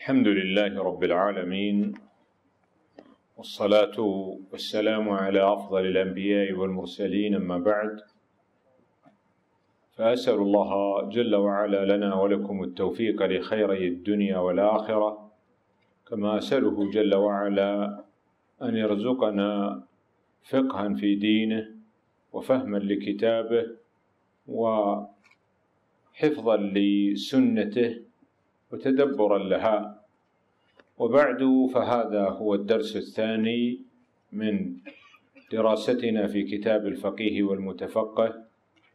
الحمد لله رب العالمين، والصلاة والسلام على أفضل الأنبياء والمرسلين، أما بعد، فأسأل الله جل وعلا لنا ولكم التوفيق لخيري الدنيا والآخرة، كما أسأله جل وعلا أن يرزقنا فقها في دينه وفهما لكتابه وحفظا لسنته وتدبرا لها. وبعد، فهذا هو الدرس الثاني من دراستنا في كتاب الفقيه والمتفقه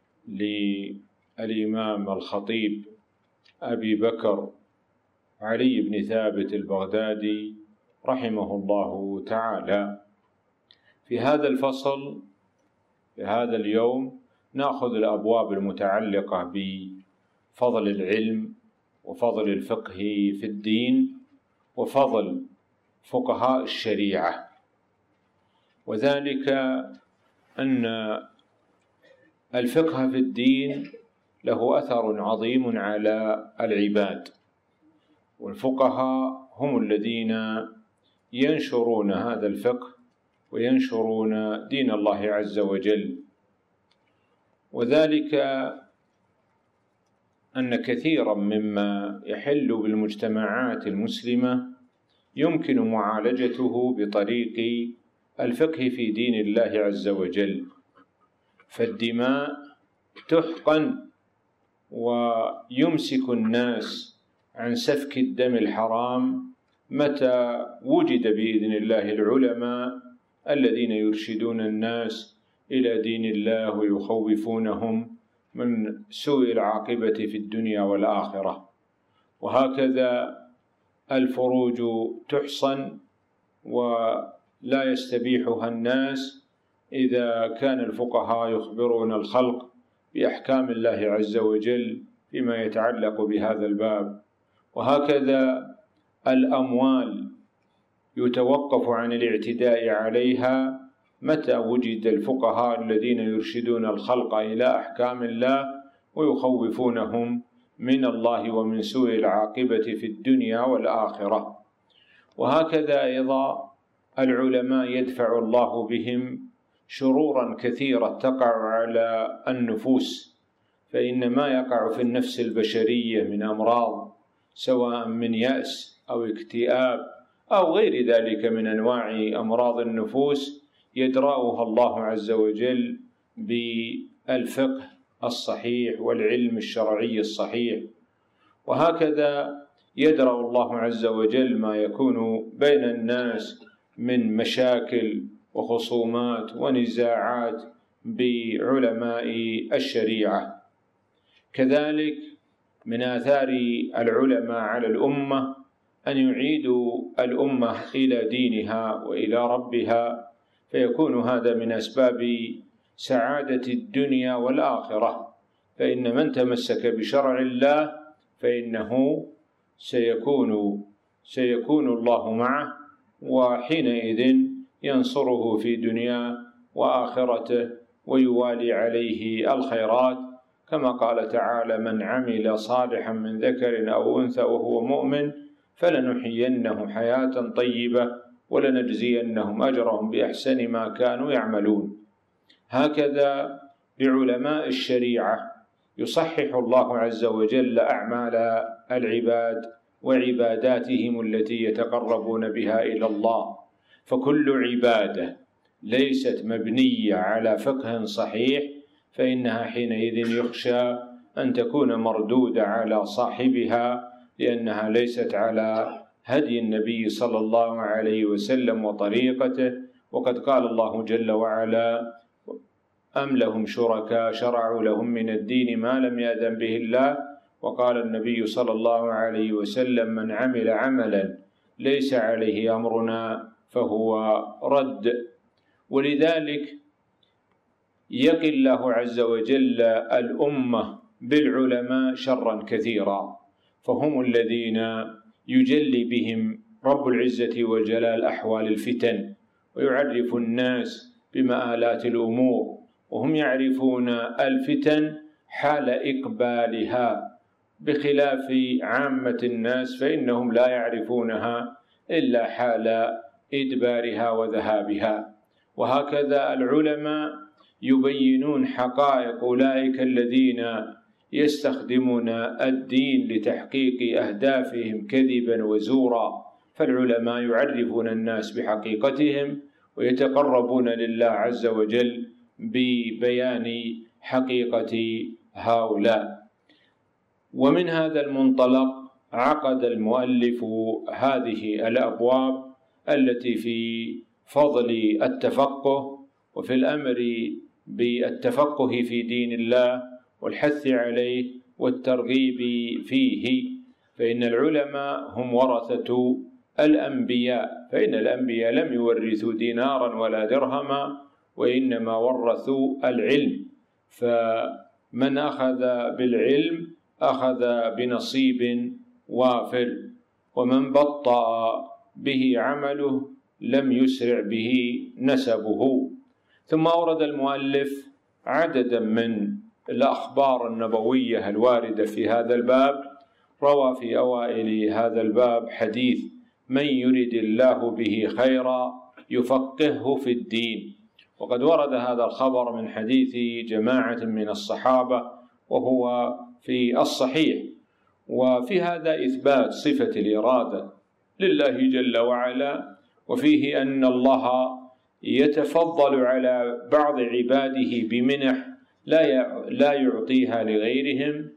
للإمام الخطيب أبي بكر علي بن ثابت البغدادي رحمه الله تعالى. في هذا الفصل، في هذا اليوم، نأخذ الأبواب المتعلقة بفضل العلم وفضل الفقه في الدين وفضل فقهاء الشريعة، وذلك أن الفقه في الدين له أثر عظيم على العباد، والفقهاء هم الذين ينشرون هذا الفقه وينشرون دين الله عز وجل، وذلك أن كثيرا مما يحل بالمجتمعات المسلمة يمكن معالجته بطريق الفقه في دين الله عز وجل، فالدماء تحقن ويمسك الناس عن سفك الدم الحرام متى وجد بإذن الله العلماء الذين يرشدون الناس إلى دين الله ويخوفونهم من سوء العاقبة في الدنيا والآخرة. وهكذا الفروج تحصن ولا يستبيحها الناس إذا كان الفقهاء يخبرون الخلق بأحكام الله عز وجل فيما يتعلق بهذا الباب. وهكذا الأموال يتوقف عن الاعتداء عليها متى وجد الفقهاء الذين يرشدون الخلق إلى أحكام الله ويخوفونهم من الله ومن سوء العاقبة في الدنيا والآخرة. وهكذا أيضا العلماء يدفع الله بهم شرورا كثيرة تقع على النفوس، فإن ما يقع في النفس البشرية من أمراض، سواء من يأس أو اكتئاب أو غير ذلك من أنواع أمراض النفوس، يدرأها الله عز وجل بالفقه الصحيح والعلم الشرعي الصحيح. وهكذا يدرأ الله عز وجل ما يكون بين الناس من مشاكل وخصومات ونزاعات بعلماء الشريعة. كذلك من آثار العلماء على الأمة أن يعيدوا الأمة إلى دينها وإلى ربها، فيكون هذا من أسباب سعادة الدنيا والآخرة، فإن من تمسك بشرع الله فإنه سيكون الله معه، وحينئذ ينصره في دنياه وآخرته ويوالي عليه الخيرات، كما قال تعالى: من عمل صالحا من ذكر أو أنثى وهو مؤمن فلنحيينه حياة طيبة ولنجزينهم أجرهم بأحسن ما كانوا يعملون. هكذا بعلماء الشريعة يصحح الله عز وجل أعمال العباد وعباداتهم التي يتقربون بها إلى الله، فكل عبادة ليست مبنية على فقه صحيح فإنها حينئذ يخشى أن تكون مردودة على صاحبها، لأنها ليست على هدي النبي صلى الله عليه وسلم وطريقته. وقد قال الله جل وعلا: أم لهم شركاء شرعوا لهم من الدين ما لم يأذن به الله. وقال النبي صلى الله عليه وسلم: من عمل عملا ليس عليه أمرنا فهو رد. ولذلك يقي الله عز وجل الأمة بالعلماء شرا كثيرا، فهم الذين يجلي بهم رب العزة والجلال أحوال الفتن، ويعرف الناس بمآلات الأمور، وهم يعرفون الفتن حال إقبالها بخلاف عامة الناس فإنهم لا يعرفونها إلا حال إدبارها وذهابها. وهكذا العلماء يبينون حقائق أولئك الذين يستخدمون الدين لتحقيق أهدافهم كذبا وزورا، فالعلماء يعرفون الناس بحقيقتهم ويتقربون لله عز وجل ببيان حقيقة هؤلاء. ومن هذا المنطلق عقد المؤلف هذه الأبواب التي في فضل التفقه وفي الأمر بالتفقه في دين الله والحث عليه والترغيب فيه، فإن العلماء هم ورثة الأنبياء، فإن الأنبياء لم يورثوا دينارا ولا درهما وإنما ورثوا العلم، فمن أخذ بالعلم أخذ بنصيب وافر، ومن بطأ به عمله لم يسرع به نسبه. ثم أورد المؤلف عددا من الأخبار النبوية الواردة في هذا الباب. روى في أوائل هذا الباب حديث من يرد الله به خيرا يفقهه في الدين، وقد ورد هذا الخبر من حديث جماعة من الصحابة وهو في الصحيح، وفي هذا إثبات صفة الإرادة لله جل وعلا، وفيه أن الله يتفضل على بعض عباده بمنح لا يعطيها لغيرهم.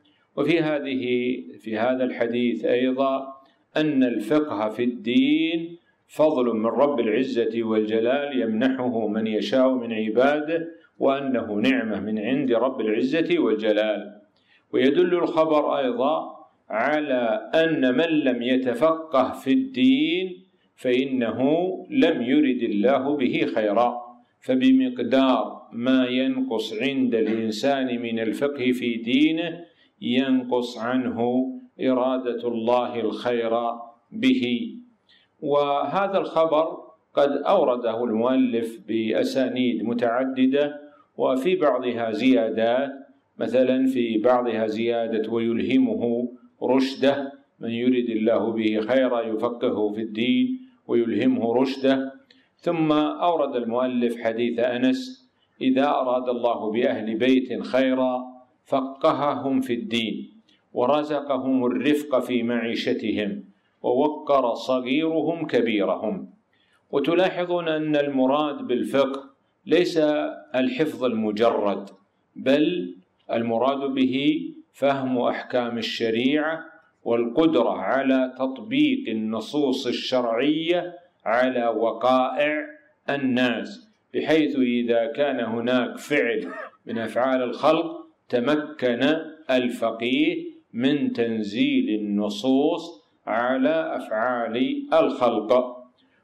وفي هذا الحديث أيضا أن الفقه في الدين فضل من رب العزة والجلال يمنحه من يشاء من عباده، وأنه نعمة من عند رب العزة والجلال. ويدل الخبر أيضا على أن من لم يتفقه في الدين فإنه لم يرد الله به خيرا، فبمقدار ما ينقص عند الإنسان من الفقه في دينه ينقص عنه إرادة الله الخير به. وهذا الخبر قد أورده المؤلف بأسانيد متعددة، وفي بعضها زيادات، مثلا في بعضها زيادة ويلهمه رشده، من يرد الله به خيرا يفقهه في الدين ويلهمه رشده. ثم أورد المؤلف حديث أنس إذا أراد الله بأهل بيت خيرا فقههم في الدين ورزقهم الرفق في معيشتهم ووقر صغيرهم كبيرهم. وتلاحظون أن المراد بالفقه ليس الحفظ المجرد، بل المراد به فهم أحكام الشريعة والقدرة على تطبيق النصوص الشرعية على وقائع الناس، بحيث إذا كان هناك فعل من أفعال الخلق تمكن الفقيه من تنزيل النصوص على أفعال الخلق.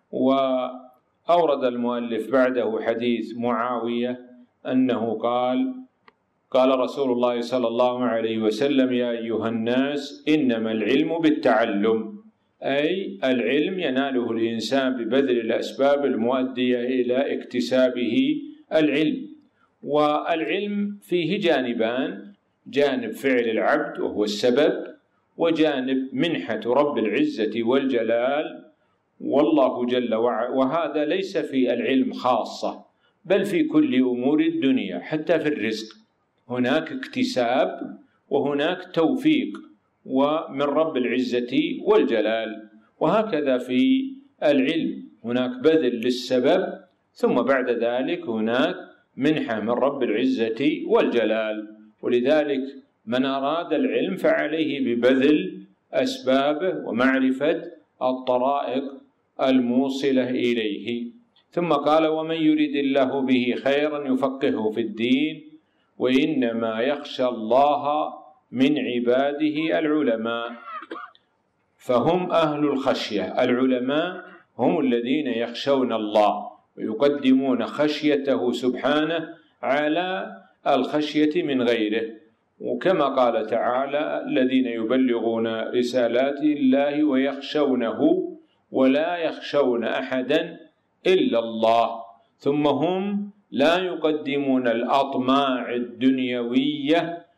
وأورد المؤلف بعده حديث معاوية أنه قال رسول الله صلى الله عليه وسلم يا أيها الناس إنما العلم بالتعلم، أي العلم يناله الإنسان ببذل الأسباب المؤدية إلى اكتسابه العلم. والعلم فيه جانبان، جانب فعل العبد وهو السبب، وجانب منحة رب العزة والجلال والله جل وعلا. وهذا ليس في العلم خاصة، بل في كل أمور الدنيا، حتى في الرزق هناك اكتساب وهناك توفيق ومن رب العزة والجلال. وهكذا في العلم هناك بذل للسبب، ثم بعد ذلك هناك منحة من رب العزة والجلال. ولذلك من أراد العلم فعليه ببذل أسبابه ومعرفة الطرائق الموصلة إليه. ثم قال ومن يرد الله به خيرا يفقهه في الدين وإنما يخشى الله من عباده العلماء، فهم أهل الخشية. العلماء هم الذين يخشون الله ويقدمون خشيته سبحانه على الخشية من غيره، وكما قال تعالى الذين يبلغون رسالات الله ويخشونه ولا يخشون أحدا إلا الله. ثم هم لا يقدمون الأطماع الدنيوية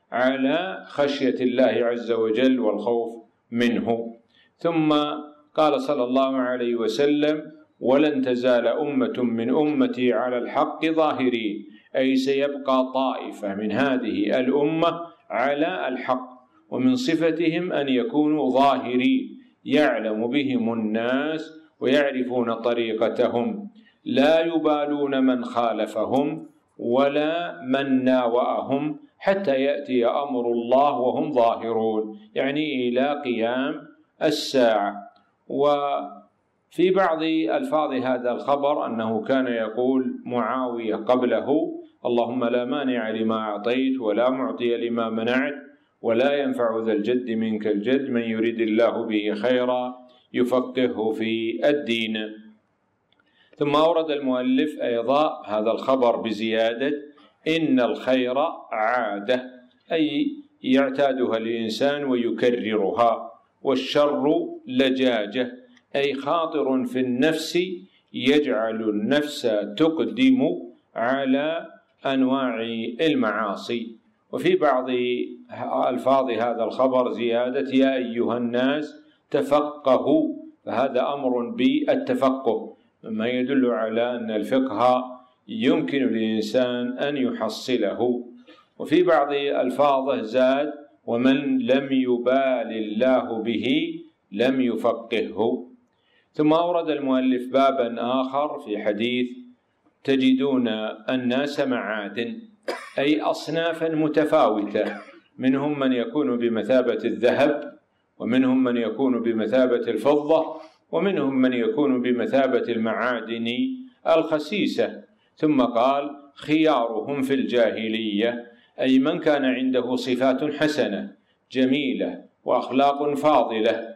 على خشية الله عز وجل والخوف منه. ثم قال صلى الله عليه وسلم: ولن تزال أمة من أمتي على الحق ظاهرين، أي سيبقى طائفة من هذه الأمة على الحق، ومن صفتهم أن يكونوا ظاهرين يعلم بهم الناس ويعرفون طريقتهم، لا يبالون من خالفهم ولا من ناوأهم حتى يأتي أمر الله وهم ظاهرون، يعني إلى قيام الساعة. وفي بعض ألفاظ هذا الخبر أنه كان يقول معاوية قبله: اللهم لا مانع لما أعطيت ولا معطي لما منعت ولا ينفع ذا الجد منك الجد، من يريد الله به خيرا يفقهه في الدين. ثم أورد المؤلف أيضا هذا الخبر بزيادة: إن الخير عادة، أي يعتادها الإنسان ويكررها، والشر لجاجة، أي خاطر في النفس يجعل النفس تقدم على أنواع المعاصي. وفي بعض ألفاظ هذا الخبر زيادة: يا أيها الناس تفقهوا، فهذا أمر بالتفقه، مما يدل على أن الفقه يمكن للإنسان أن يحصله. وفي بعض ألفاظه زاد: ومن لم يبال الله به لم يفقهه. ثم أورد المؤلف بابا آخر في حديث: تجدون الناس معادن، أي أصنافا متفاوتة، منهم من يكون بمثابة الذهب، ومنهم من يكون بمثابة الفضة، ومنهم من يكون بمثابة المعادن الخسيسة. ثم قال: خيارهم في الجاهلية، أي من كان عنده صفات حسنة جميلة وأخلاق فاضلة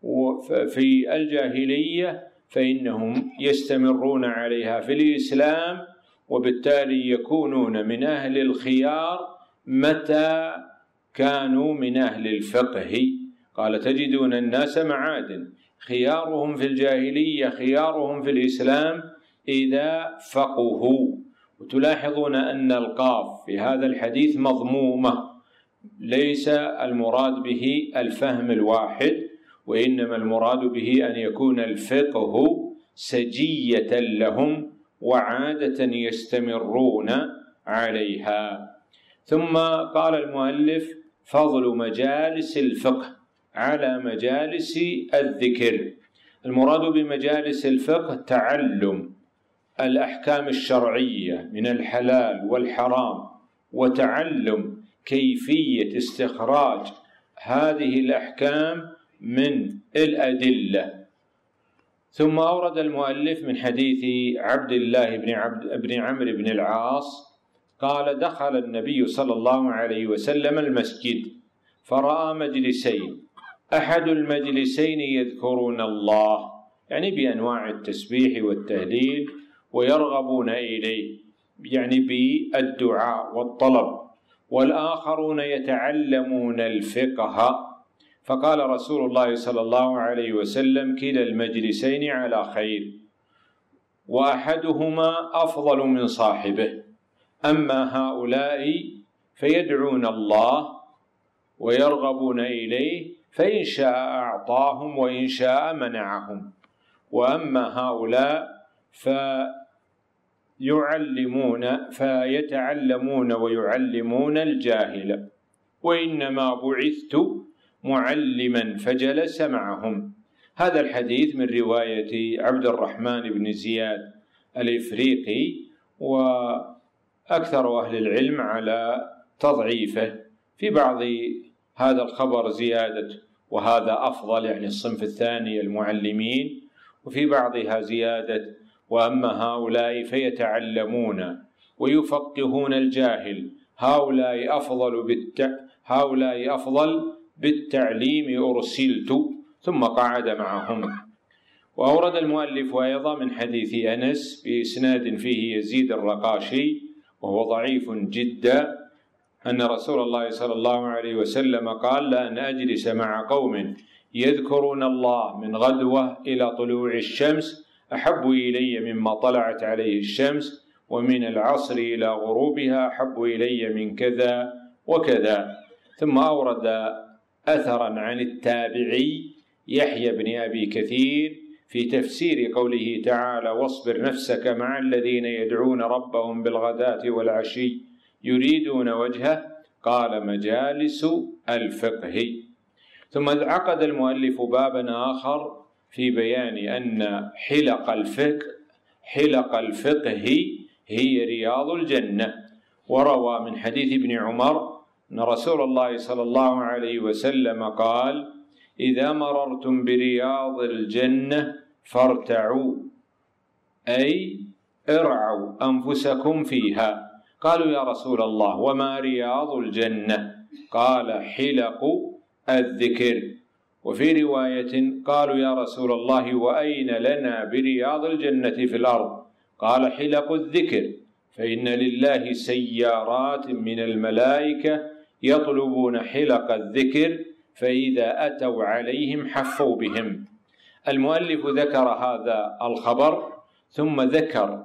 في الجاهلية فإنهم يستمرون عليها في الإسلام، وبالتالي يكونون من أهل الخيار متى كانوا من أهل الفقه. قال: تجدون الناس معادن، خيارهم في الجاهلية خيارهم في الإسلام إذا فقهوا. وتلاحظون أن القاف في هذا الحديث مضمومة، ليس المراد به الفهم الواحد، وإنما المراد به أن يكون الفقه سجية لهم وعادة يستمرون عليها. ثم قال المؤلف: فضل مجالس الفقه على مجالس الذكر. المراد بمجالس الفقه تعلم الأحكام الشرعية من الحلال والحرام، وتعلم كيفية استخراج هذه الأحكام من الأدلة. ثم أورد المؤلف من حديث عبد الله بن عمرو بن العاص قال: دخل النبي صلى الله عليه وسلم المسجد فرأى مجلسين، أحد المجلسين يذكرون الله، يعني بأنواع التسبيح والتهليل، ويرغبون إليه، يعني بالدعاء والطلب، والآخرون يتعلمون الفقه. فقال رسول الله صلى الله عليه وسلم: كلا المجلسين على خير، وأحدهما أفضل من صاحبه، أما هؤلاء فيدعون الله ويرغبون إليه، فإن شاء أعطاهم وإن شاء منعهم، وأما هؤلاء فيتعلمون ويعلمون الجاهل، وإنما بعثت معلما فجلس معهم. هذا الحديث من رواية عبد الرحمن بن زياد الإفريقي، وأكثر أهل العلم على تضعيفه. في بعض هذا الخبر زيادة وهذا أفضل، يعني الصنف الثاني المعلمين، وفي بعضها زيادة وأما هؤلاء فيتعلمون ويفقهون الجاهل، هؤلاء أفضل بالتعليم أرسلت، ثم قعد معهم. وأورد المؤلف أيضا من حديث أنس بإسناد فيه يزيد الرقاشي وهو ضعيف جدا، أن رسول الله صلى الله عليه وسلم قال: لأن أجلس مع قوم يذكرون الله من غدوة إلى طلوع الشمس أحب إلي مما طلعت عليه الشمس، ومن العصر إلى غروبها أحب إلي من كذا وكذا. ثم أورد أثرا عن التابعي يحيى بن أبي كثير في تفسير قوله تعالى: واصبر نفسك مع الذين يدعون ربهم بالغداة والعشي يريدون وجهه، قال: مجالس الفقه. ثم عقد المؤلف بابا آخر في بيان أن حلق الفقه هي رياض الجنة. وروى من حديث ابن عمر أن رسول الله صلى الله عليه وسلم قال: إذا مررتم برياض الجنة فارتعوا، أي ارعوا أنفسكم فيها. قالوا: يا رسول الله، وما رياض الجنة؟ قال: حلق الذكر. وفي رواية قالوا: يا رسول الله، وأين لنا برياض الجنة في الأرض؟ قال: حلق الذكر، فإن لله سيارات من الملائكة يطلبون حلق الذكر، فإذا أتوا عليهم حفوا بهم. المؤلف ذكر هذا الخبر، ثم ذكر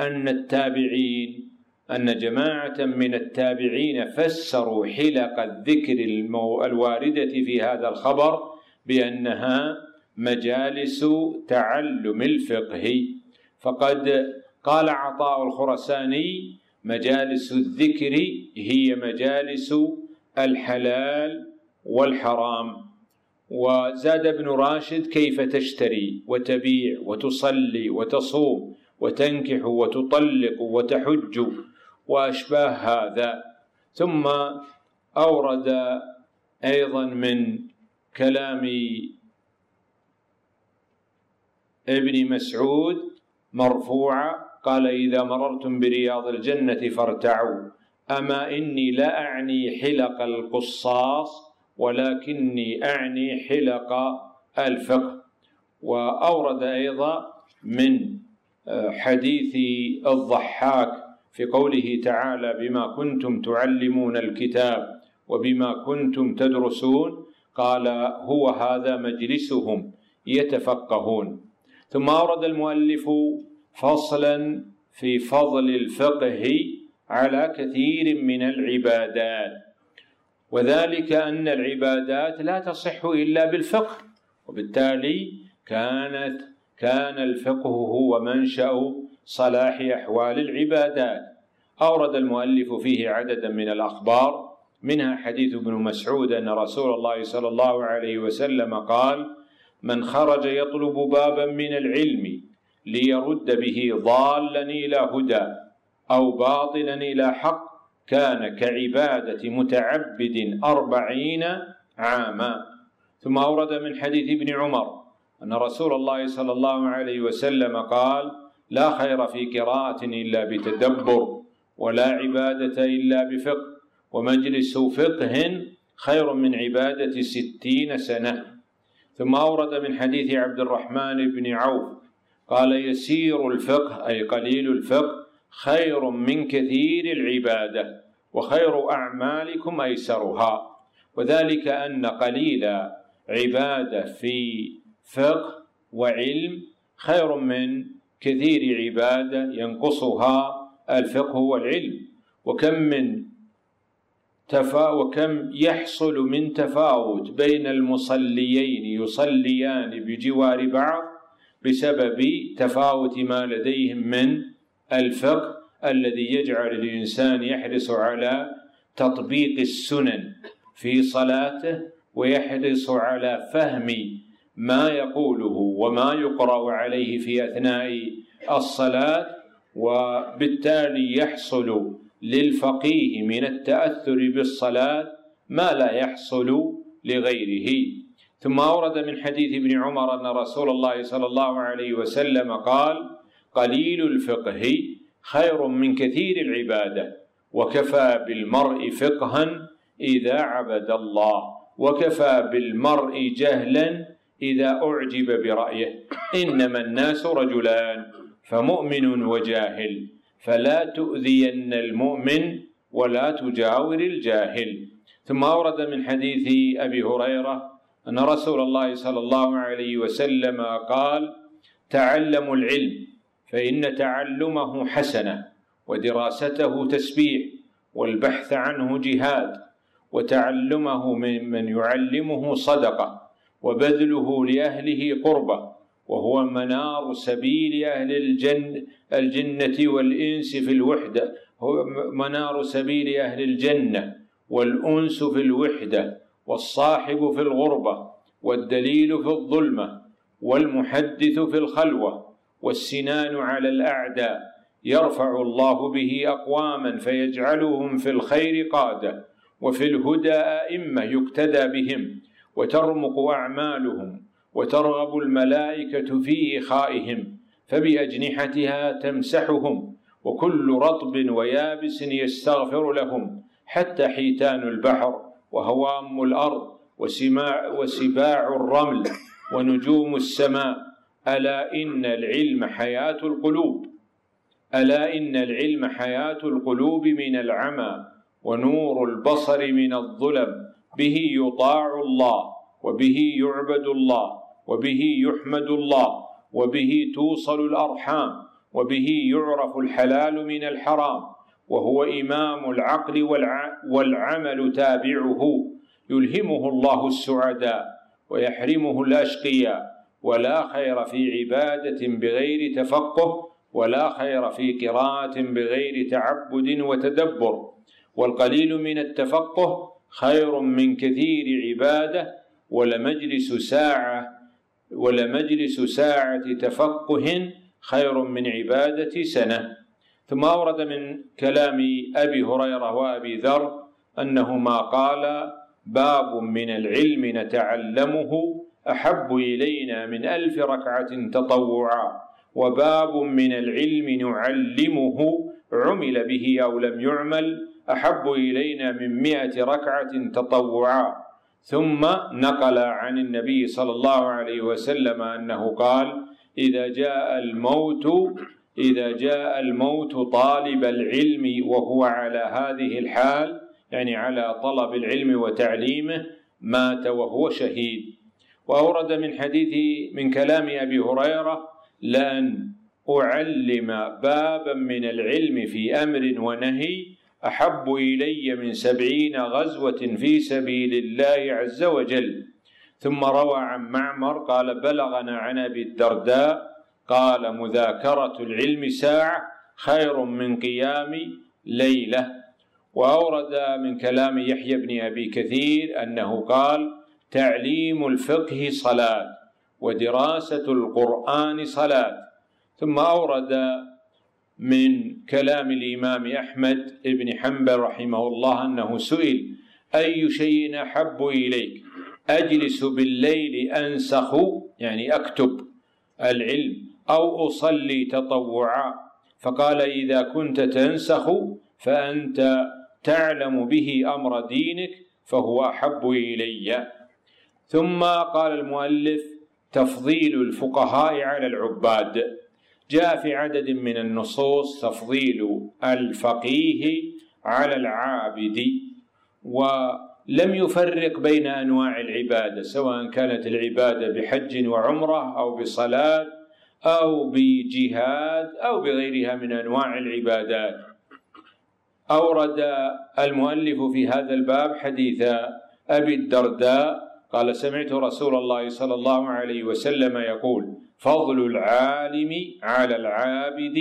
أن جماعة من التابعين فسروا حلق الذكر الواردة في هذا الخبر بأنها مجالس تعلم الفقه. فقد قال عطاء الخرساني: مجالس الذكر هي مجالس الحلال والحرام. وزاد ابن راشد: كيف تشتري وتبيع وتصلي وتصوم وتنكح وتطلق وتحج وأشباه هذا. ثم أورد أيضا من كلام ابن مسعود مرفوعا قال: إذا مررتم برياض الجنة فارتعوا، أما إني لا أعني حلق القصاص ولكني أعني حلق الفقه. وأورد أيضا من حديث الضحاك في قوله تعالى: بما كنتم تعلمون الكتاب وبما كنتم تدرسون، قال: هو هذا مجلسهم يتفقهون. ثم أورد المؤلف فصلا في فضل الفقه على كثير من العبادات، وذلك أن العبادات لا تصح إلا بالفقه، وبالتالي كان الفقه هو منشأ صلاح أحوال العبادات. أورد المؤلف فيه عددا من الأخبار، منها حديث ابن مسعود أن رسول الله صلى الله عليه وسلم قال: من خرج يطلب بابا من العلم ليرد به ضالا إلى هدى أو باطلا إلى حق كان كعبادة متعبد 40 عاما. ثم أورد من حديث ابن عمر أن رسول الله صلى الله عليه وسلم قال: لا خير في قراءة إلا بتدبر، ولا عبادة إلا بفقه، ومجلس فقه خير من عبادة 60 سنة. ثم أورد من حديث عبد الرحمن بن عوف قال: يسير الفقه أي قليل الفقه خير من كثير العبادة، وخير أعمالكم أيسرها. وذلك أن قليل عبادة في فقه وعلم خير من كثير عبادة ينقصها الفقه والعلم. وكم يحصل من تفاوت بين المصليين يصليان بجوار بعض بسبب تفاوت ما لديهم من الفقه الذي يجعل الإنسان يحرص على تطبيق السنن في صلاته، ويحرص على فهم ما يقوله وما يقرأ عليه في أثناء الصلاة، وبالتالي يحصل للفقيه من التأثر بالصلاة ما لا يحصل لغيره. ثم أورد من حديث ابن عمر أن رسول الله صلى الله عليه وسلم قال: قليل الفقه خير من كثير العبادة، وكفى بالمرء فقها إذا عبد الله، وكفى بالمرء جهلا إذا أعجب برأيه. إنما الناس رجلان، فمؤمن وجاهل، فلا تؤذين المؤمن ولا تجاور الجاهل. ثم أورد من حديث أبي هريرة أن رسول الله صلى الله عليه وسلم قال: تعلموا العلم فإن تعلمه حسنة، ودراسته تسبيح، والبحث عنه جهاد، وتعلمه ممن يعلمه صدقة، وبذله لأهله قربة، وهو منار سبيل أهل الجنة والإنس في الوحدة، هو منار سبيل أهل الجنة والأنس في الوحدة، والصاحب في الغربة، والدليل في الظلمة، والمحدث في الخلوة، والسنان على الأعداء، يرفع الله به أقواما فيجعلهم في الخير قادة، وفي الهدى أئمة يقتدى بهم، وترمق أعمالهم، وترغب الملائكة في إخائهم، فبأجنحتها تمسحهم، وكل رطب ويابس يستغفر لهم، حتى حيتان البحر، وهوام الأرض، وسباع الرمل، ونجوم السماء. ألا إن العلم حياة القلوب، ألا إن العلم حياة القلوب من العمى، ونور البصر من الظلم، به يطاع الله، وبه يعبد الله، وبه يحمد الله، وبه توصل الأرحام، وبه يعرف الحلال من الحرام، وهو إمام العقل والعمل تابعه، يلهمه الله السعداء ويحرمه الأشقياء. ولا خير في عبادة بغير تفقه، ولا خير في قراءة بغير تعبد وتدبر. والقليل من التفقه خير من كثير عبادة، ولمجلس ساعة تفقه خير من عبادة سنة. ثم أورد من كلام أبي هريرة وأبي ذر أنهما قال: باب من العلم نتعلمه أحب إلينا من 1000 ركعة تطوعا، وباب من العلم نعلمه عمل به أو لم يعمل أحب إلينا من 100 ركعة تطوعا. ثم نقل عن النبي صلى الله عليه وسلم أنه قال: إذا جاء الموت طالب العلم وهو على هذه الحال، يعني على طلب العلم وتعليمه، مات وهو شهيد. وأورد من كلام أبي هريرة: لأن أعلم بابا من العلم في أمر ونهي أحب إلي من 70 غزوة في سبيل الله عز وجل. ثم روى عن معمر قال: بلغنا عن أبي الدرداء قال: مذاكرة العلم ساعة خير من قيام ليلة. وأورد من كلام يحيى بن أبي كثير أنه قال: تعليم الفقه صلاة، ودراسة القرآن صلاة. ثم أورد من كلام الإمام أحمد بن حنبل رحمه الله أنه سئل: أي شيء أحب إليك؟ أجلس بالليل أنسخ، يعني أكتب العلم، أو أصلي تطوعا؟ فقال: إذا كنت تنسخ فأنت تعلم به أمر دينك، فهو أحب إلي. ثم قال المؤلف: تفضيل الفقهاء على العباد. جاء في عدد من النصوص تفضيل الفقيه على العابد، ولم يفرق بين أنواع العبادة، سواء كانت العبادة بحج وعمرة أو بصلاة أو بجهاد أو بغيرها من أنواع العبادات. أورد المؤلف في هذا الباب حديث أبي الدرداء قال: سمعت رسول الله صلى الله عليه وسلم يقول: فضل العالم على العابد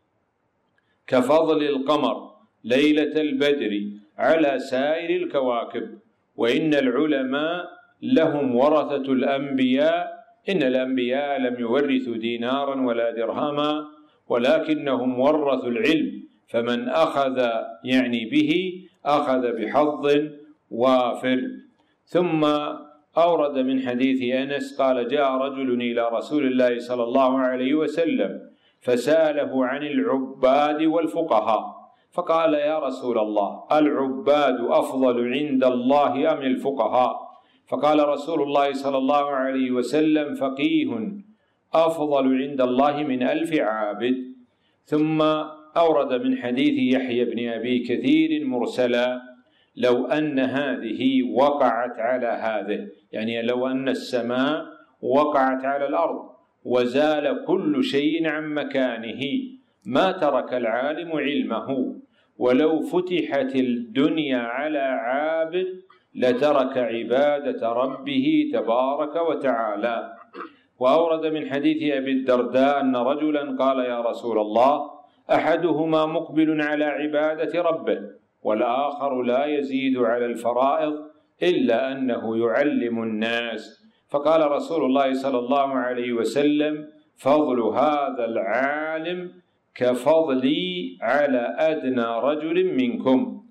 كفضل القمر ليلة البدر على سائر الكواكب، وإن العلماء لهم ورثة الأنبياء، إن الأنبياء لم يورثوا دينارا ولا درهما، ولكنهم ورثوا العلم، فمن أخذ يعني به أخذ بحظ وافر. ثم أورد من حديث أنس قال: جاء رجل إلى رسول الله صلى الله عليه وسلم فسأله عن العباد والفقهاء، فقال: يا رسول الله، العباد أفضل عند الله أم الفقهاء؟ فقال رسول الله صلى الله عليه وسلم: فقيه أفضل عند الله من 1000 عابد. ثم أورد من حديث يحيى بن أبي كثير مرسلا: لو أن هذه وقعت على هذه، يعني لو أن السماء وقعت على الأرض وزال كل شيء عن مكانه ما ترك العالم علمه، ولو فتحت الدنيا على عابد لترك عبادة ربه تبارك وتعالى. وأورد من حديث أبي الدرداء أن رجلا قال: يا رسول الله، أحدهما مقبل على عبادة ربه والآخر لا يزيد على الفرائض إلا أنه يعلم الناس. فقال رسول الله صلى الله عليه وسلم: فضل هذا العالم كفضلي على أدنى رجل منكم.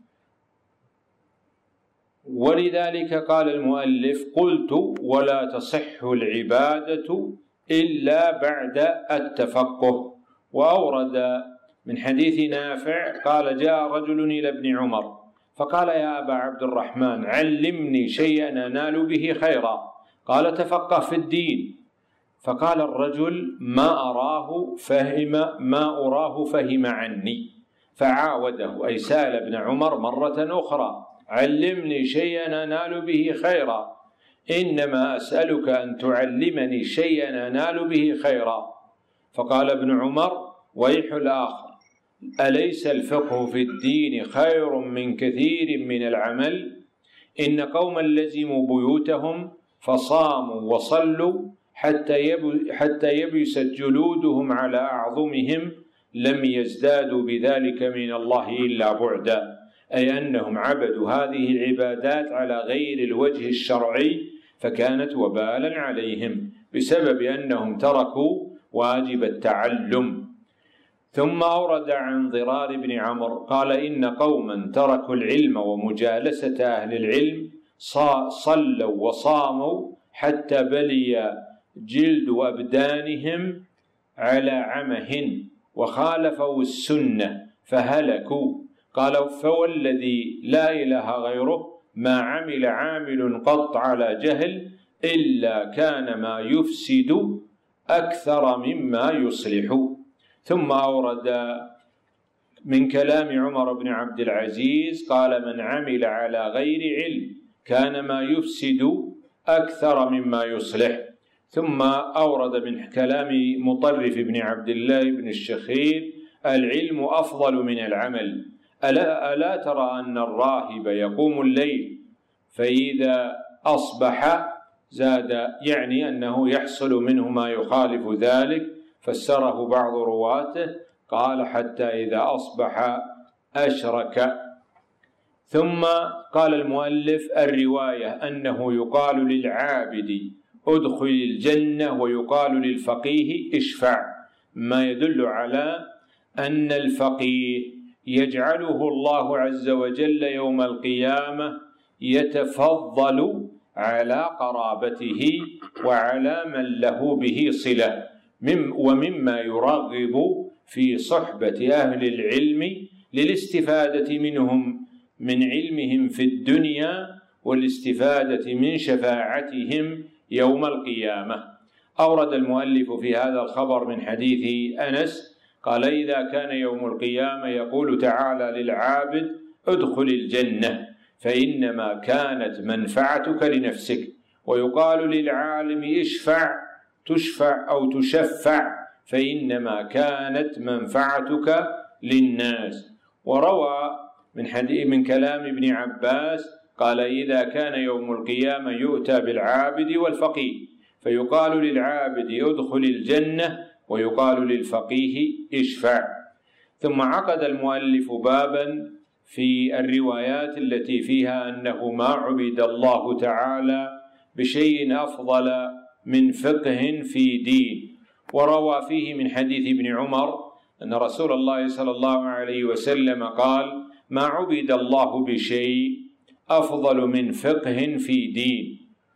ولذلك قال المؤلف: قلت: ولا تصح العبادة إلا بعد التفقه. وأورد من حديث نافع قال: جاء رجل إلى ابن عمر فقال: يا أبا عبد الرحمن، علمني شيئا أنال به خيرا. قال: تفقه في الدين. فقال الرجل: ما أراه فهم عني. فعاوده، أي سأل ابن عمر مرة أخرى: علمني شيئا أنال به خيرا، إنما أسألك أن تعلمني شيئا أنال به خيرا. فقال ابن عمر: ويح الآخر، أليس الفقه في الدين خير من كثير من العمل؟ إن قوما لزموا بيوتهم فصاموا وصلوا حتى يبست جلودهم على أعظمهم لم يزدادوا بذلك من الله إلا بعدا، أي أنهم عبدوا هذه العبادات على غير الوجه الشرعي فكانت وبالا عليهم بسبب أنهم تركوا واجب التعلم. ثم أورد عن ضرار بن عمرو قال: إن قوما تركوا العلم ومجالسة أهل العلم صلوا وصاموا حتى بلي جلد أبدانهم على عمه وخالفوا السنة فهلكوا. قال: فوالذي لا إله غيره ما عمل عامل قط على جهل إلا كان ما يفسد أكثر مما يصلح. ثم أورد من كلام عمر بن عبد العزيز قال: من عمل على غير علم كان ما يفسد أكثر مما يصلح. ثم أورد من كلام مطرف بن عبد الله بن الشخير: العلم أفضل من العمل. ألا ترى أن الراهب يقوم الليل فإذا أصبح زاد، يعني أنه يحصل منه ما يخالف ذلك. فسره بعض رواته قال: حتى إذا أصبح أشرك. ثم قال المؤلف: الرواية أنه يقال للعابد ادخل الجنة ويقال للفقيه اشفع، ما يدل على أن الفقيه يجعله الله عز وجل يوم القيامة يتفضل على قرابته وعلى من له به صلة، ومما يرغب في صحبة أهل العلم للاستفادة منهم من علمهم في الدنيا والاستفادة من شفاعتهم يوم القيامة. أورد المؤلف في هذا الخبر من حديث أنس قال: إذا كان يوم القيامة يقول تعالى للعابد ادخل الجنة فإنما كانت منفعتك لنفسك، ويقال للعالم اشفع تشفع أو تشفع فإنما كانت منفعتك للناس. وروى من كلام ابن عباس قال: إذا كان يوم القيامة يؤتى بالعابد والفقيه فيقال للعابد ادخل الجنة ويقال للفقيه اشفع. ثم عقد المؤلف بابا في الروايات التي فيها أنه ما عبد الله تعالى بشيء أفضل من فقه في دين. وروى فيه من حديث ابن عمر أن رسول الله صلى الله عليه وسلم قال: ما عبد الله بشيء أفضل من فقه في دين.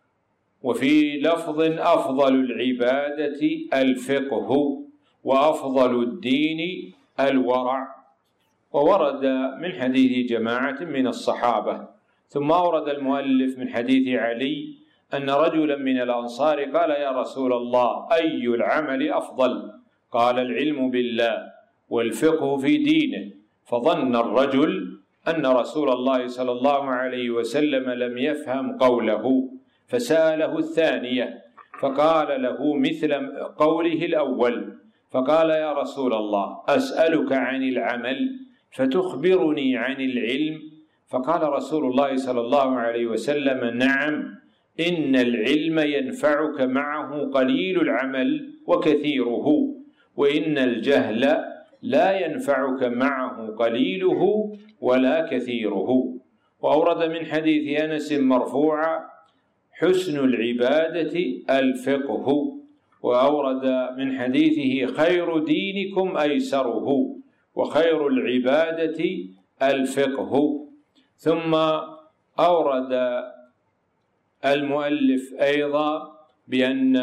وفي لفظ: أفضل العبادة الفقه وأفضل الدين الورع. وورد من حديث جماعة من الصحابة. ثم أورد المؤلف من حديث علي أن رجلا من الأنصار قال: يا رسول الله، أي العمل أفضل؟ قال: العلم بالله والفقه في دينه. فظن الرجل أن رسول الله صلى الله عليه وسلم لم يفهم قوله فسأله الثانية فقال له مثل قوله الأول، فقال: يا رسول الله، أسألك عن العمل فتخبرني عن العلم؟ فقال رسول الله صلى الله عليه وسلم: نعم، إن العلم ينفعك معه قليل العمل وكثيره، وإن الجهل لا ينفعك معه قليله ولا كثيره. وأورد من حديث أنس مرفوعا: حسن العبادة الفقه. وأورد من حديثه: خير دينكم أيسره، وخير العبادة الفقه. ثم أورد المؤلف أيضا بأن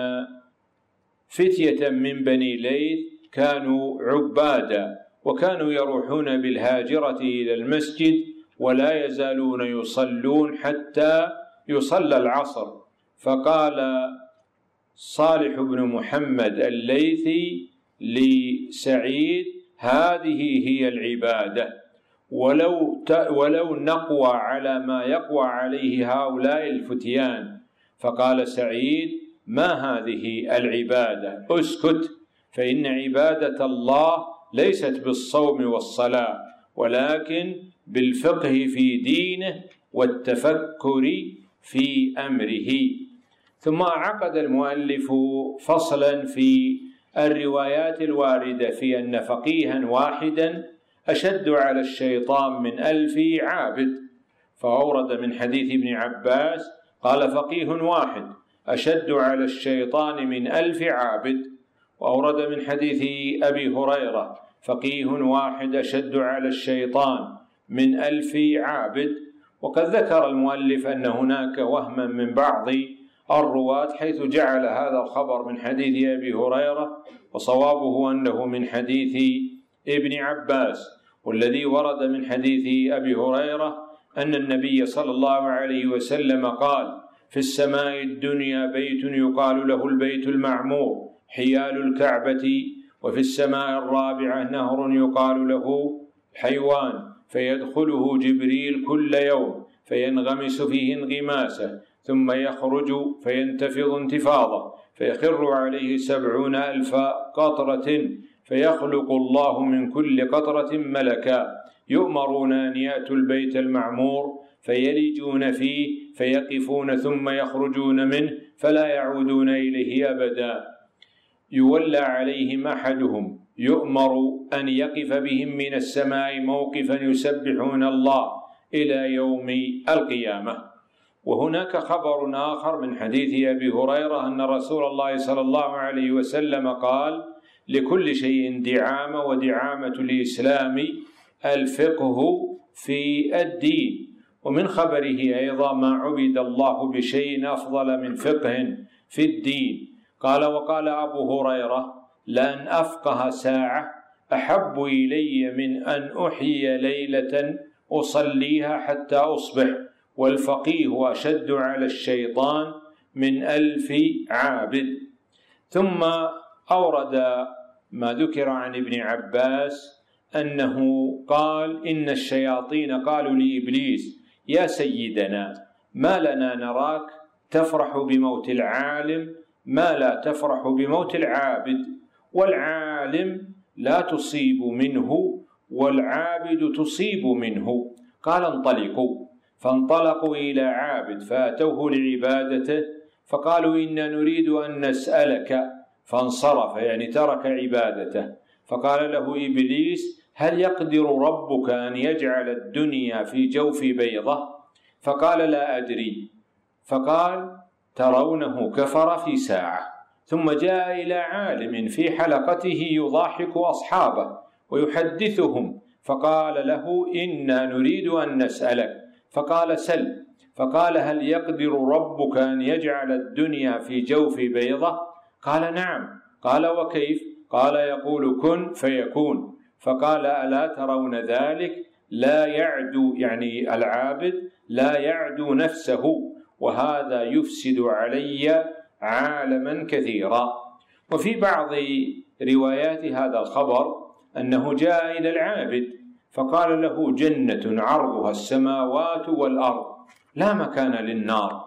فتية من بني ليث كانوا عبادا، وكانوا يروحون بالهاجرة إلى المسجد ولا يزالون يصلون حتى يصلى العصر. فقال صالح بن محمد الليثي لسعيد: هذه هي العبادة، ولو نقوى على ما يقوى عليه هؤلاء الفتيان. فقال سعيد: ما هذه العبادة؟ اسكت، فإن عبادة الله ليست بالصوم والصلاة، ولكن بالفقه في دينه والتفكر في أمره. ثم عقد المؤلف فصلا في الروايات الواردة في أن فقيها واحدا أشد على الشيطان من 1000 عابد. فأورد من حديث ابن عباس قال: فقيه واحد أشد على الشيطان من 1000 عابد. وأورد من حديث أبي هريرة: فقيه واحد أشد على الشيطان من 1000 عابد. وقد ذكر المؤلف أن هناك وهما من بعض الرواة حيث جعل هذا الخبر من حديث أبي هريرة، وصوابه أنه من حديث ابن عباس. والذي ورد من حديث أبي هريرة أن النبي صلى الله عليه وسلم قال: في السماء الدنيا بيت يقال له البيت المعمور حيال الكعبة، وفي السماء الرابعة نهر يقال له حيوان، فيدخله جبريل كل يوم فينغمس فيه انغماسه، ثم يخرج فينتفض انتفاضه، فيخر عليه 70,000 قطرة، فيخلق الله من كل قطرة ملكا يؤمرون أن يأتوا البيت المعمور فيلجون فيه فيقفون ثم يخرجون منه فلا يعودون إليه أبدا. يولى عليهم أحدهم يؤمر أن يقف بهم من السماء موقفا يسبحون الله إلى يوم القيامة. وهناك خبر آخر من حديث أبي هريرة أن رسول الله صلى الله عليه وسلم قال: لكل شيء دعامة، ودعامة الإسلام الفقه في الدين. ومن خبره أيضا: ما عبد الله بشيء أفضل من فقه في الدين. قال: وقال أبو هريرة: لأن أفقه ساعة أحب إلي من أن أحيي ليلة أصليها حتى أصبح، والفقيه أشد على الشيطان من 1000 عابد. ثم أورد ما ذكر عن ابن عباس أنه قال: إن الشياطين قالوا لإبليس: يا سيدنا، ما لنا نراك تفرح بموت العالم ما لا تفرح بموت العابد، والعالم لا تصيب منه والعابد تصيب منه. قال: انطلقوا. فانطلقوا إلى عابد فأتوه لعبادته، فقالوا: إنا نريد أن نسألك. فانصرف، يعني ترك عبادته. فقال له إبليس: هل يقدر ربك أن يجعل الدنيا في جوف بيضة؟ فقال: لا أدري. فقال: ترونه كفر في ساعة. ثم جاء إلى عالم في حلقته يضاحك أصحابه ويحدثهم، فقال له: إنا نريد أن نسألك. فقال: سل. فقال: هل يقدر ربك أن يجعل الدنيا في جوف بيضة؟ قال: نعم. قال: وكيف؟ قال: يقول كن فيكون. فقال: ألا ترون ذلك؟ لا يعدو، يعني العابد لا يعدو نفسه، وهذا يفسد علي عالما كثيرا. وفي بعض روايات هذا الخبر أنه جاء إلى العابد فقال له: جنة عرضها السماوات والأرض لا مكان للنار،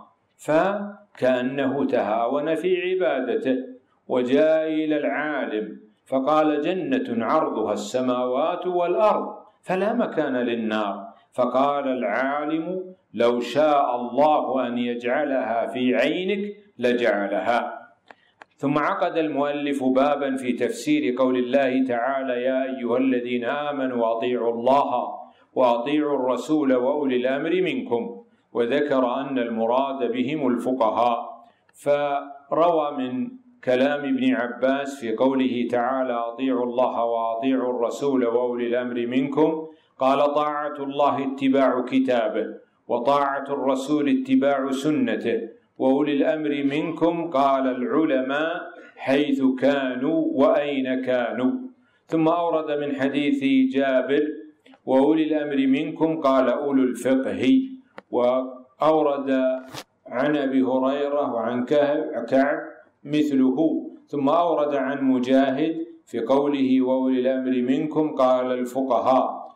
فكأنه تهاون في عبادته. وجاء إلى العالم فقال: جنة عرضها السماوات والأرض، فلا مكان للنار. فقال العالم: لو شاء الله أن يجعلها في عينك لجعلها. ثم عقد المؤلف بابا في تفسير قول الله تعالى: يا أيها الذين آمنوا أطيعوا الله وأطيعوا الرسول وأولي الأمر منكم، وذكر أن المراد بهم الفقهاء. فروى من كلام ابن عباس في قوله تعالى: أطيعوا الله وأطيعوا الرسول وأولي الأمر منكم، قال: طاعة الله اتباع كتابه، وطاعة الرسول اتباع سنته، وأولي الأمر منكم قال العلماء حيث كانوا وأين كانوا. ثم أورد من حديث جابر: وأولي الأمر منكم قال أولو الفقه. وأورد عن أبي هريرة وعن كعب مثله. ثم أورد عن مجاهد في قوله: وأولي الأمر منكم قال الفقهاء.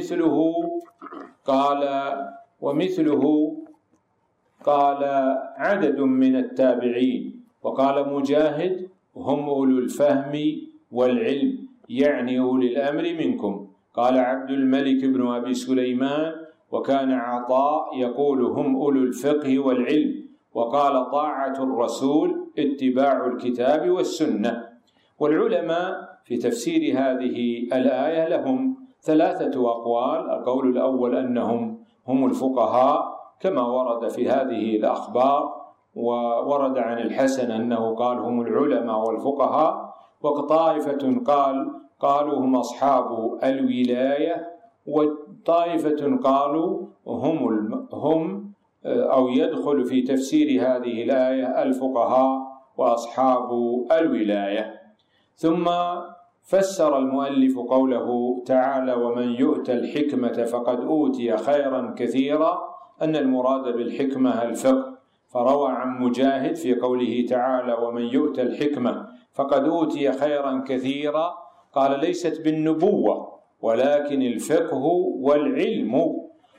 ومثله قال عدد من التابعين. وقال مجاهد: هم أولو الفهم والعلم، يعني أولي الأمر منكم. قال عبد الملك بن أبي سليمان: وكان عطاء يقول: هم أولو الفقه والعلم. وقال: طاعة الرسول اتباع الكتاب والسنة. والعلماء في تفسير هذه الآية لهم 3 أقوال. القول الأول أنهم هم الفقهاء كما ورد في هذه الأخبار، وورد عن الحسن أنه قال: هم العلماء والفقهاء. وطائفة قالوا هم أصحاب الولاية، وطائفة قالوا هم أو يدخل في تفسير هذه الآية الفقهاء وأصحاب الولاية. ثم فسر المؤلف قوله تعالى: ومن يؤت الحكمة فقد أوتي خيرا كثيرا، أن المراد بالحكمة الفقه. فروى عن مجاهد في قوله تعالى: ومن يؤت الحكمة فقد أوتي خيرا كثيرا، قال: ليست بالنبوة ولكن الفقه والعلم.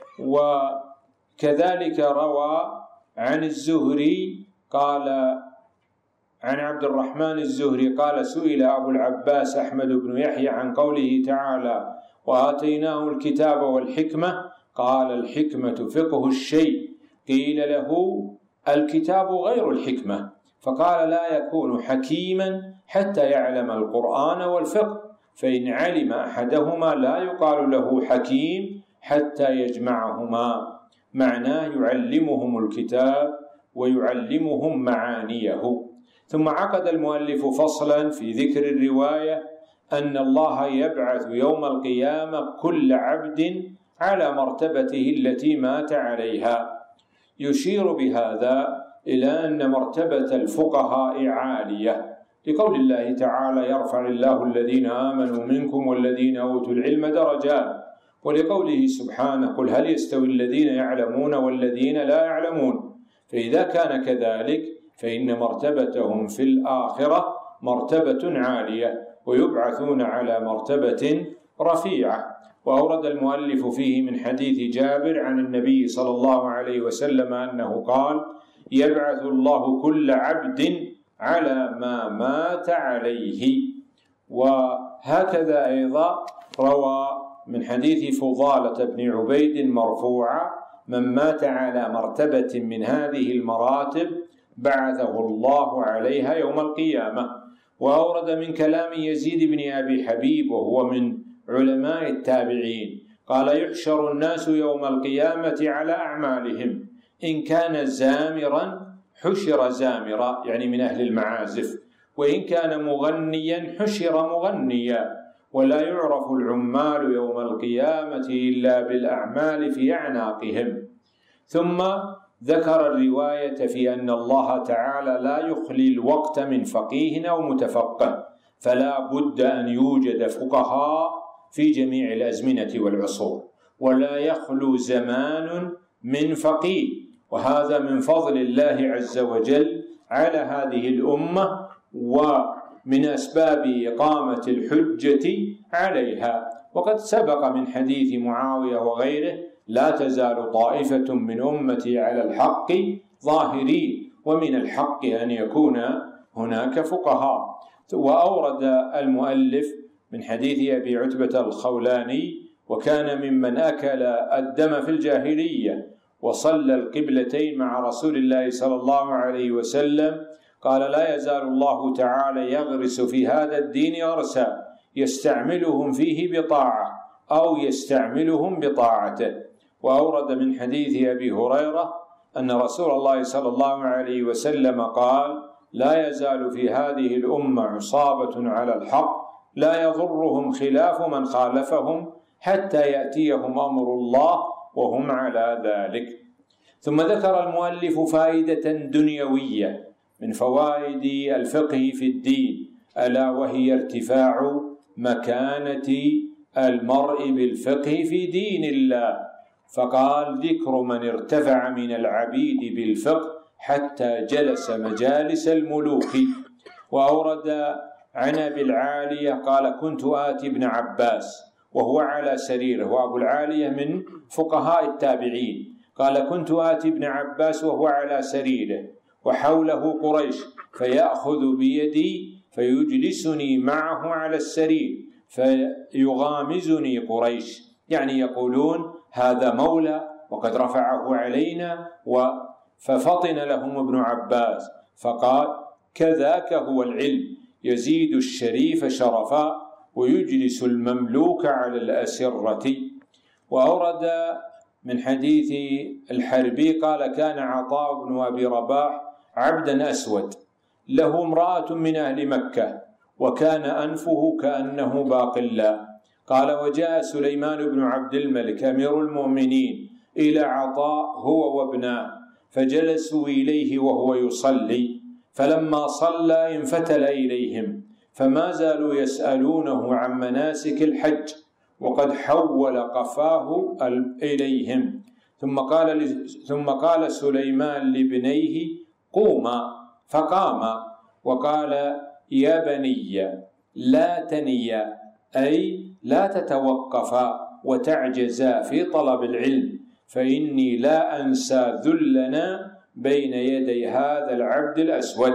وكذلك روى عن الزهري قال عن عبد الرحمن الزهري قال: سئل أبو العباس أحمد بن يحيى عن قوله تعالى: وآتيناه الكتاب والحكمة، قال: الحكمة فقه الشيء. قيل له: الكتاب غير الحكمة، فقال: لا يكون حكيما حتى يعلم القرآن والفقه، فإن علم أحدهما لا يقال له حكيم حتى يجمعهما. معناه يعلمهم الكتاب ويعلمهم معانيه. ثم عقد المؤلف فصلا في ذكر الرواية أن الله يبعث يوم القيامة كل عبد على مرتبته التي مات عليها، يشير بهذا إلى أن مرتبة الفقهاء عالية، لقول الله تعالى: يرفع الله الذين آمنوا منكم والذين أوتوا العلم درجات، ولقوله سبحانه: قل هل يستوي الذين يعلمون والذين لا يعلمون. فإذا كان كذلك فإن مرتبتهم في الآخرة مرتبة عالية، ويبعثون على مرتبة رفيعة. وأورد المؤلف فيه من حديث جابر عن النبي صلى الله عليه وسلم أنه قال: يبعث الله كل عبد على ما مات عليه. وهكذا أيضا روى من حديث فضالة بن عبيد مرفوعا: من مات على مرتبة من هذه المراتب بعثه الله عليها يوم القيامة. وأورد من كلام يزيد بن أبي حبيب وهو من علماء التابعين قال: يحشر الناس يوم القيامة على أعمالهم، إن كان زامرا حشر زامرا، يعني من أهل المعازف، وإن كان مغنيا حشر مغنيا، ولا يعرف العمال يوم القيامة إلا بالأعمال في أعناقهم. ثم ذكر الرواية في أن الله تعالى لا يخلي الوقت من فقيه أو متفقه، فلا بد أن يوجد فقهاء في جميع الأزمنة والعصور، ولا يخلو زمان من فقيه. وهذا من فضل الله عز وجل على هذه الأمة، ومن أسباب إقامة الحجة عليها. وقد سبق من حديث معاوية وغيره: لا تزال طائفة من أمتي على الحق ظاهرين، ومن الحق أن يكون هناك فقهاء. وأورد المؤلف من حديث أبي عتبة الخولاني وكان ممن أكل الدم في الجاهلية وصلى القبلتين مع رسول الله صلى الله عليه وسلم. قال: لا يزال الله تعالى يغرس في هذا الدين غرسا يستعملهم فيه بطاعة أو يستعملهم بطاعته. وأورد من حديث أبي هريرة أن رسول الله صلى الله عليه وسلم قال: لا يزال في هذه الأمة عصابة على الحق لا يضرهم خلاف من خالفهم حتى يأتيهم أمر الله وهم على ذلك. ثم ذكر المؤلف فائدة دنيوية من فوائد الفقه في الدين، ألا وهي ارتفاع مكانة المرء بالفقه في دين الله، فقال: ذكر من ارتفع من العبيد بالفقه حتى جلس مجالس الملوك. وأورد عن أبي العالية قال: كنت آتي ابن عباس وهو على سريره، وأبو العالية من فقهاء التابعين، قال: كنت آتي ابن عباس وهو على سريره وحوله قريش، فيأخذ بيدي فيجلسني معه على السرير فيغامزني قريش، يعني يقولون هذا مولى وقد رفعه علينا. ففطن لهم ابن عباس فقال: كذاك هو العلم، يزيد الشريف شرفا ويجلس المملوك على الأسرة. وأورد من حديث الحربي قال: كان عطاء بن أبي رباح عبدا أسود له امرأة من أهل مكة وكان أنفه كأنه باقلا. قال: وجاء سليمان بن عبد الملك أمير المؤمنين إلى عطاء هو وابناه، فجلسوا إليه وهو يصلي، فلما صلى انفتل إليهم فما زالوا يسألونه عن مناسك الحج وقد حول قفاه إليهم. ثم قال سليمان لابنيه: قوما، فقام وقال: يا بني لا تنيا، أي لا تتوقفا وتعجزا في طلب العلم، فإني لا أنسى ذلنا بين يدي هذا العبد الأسود.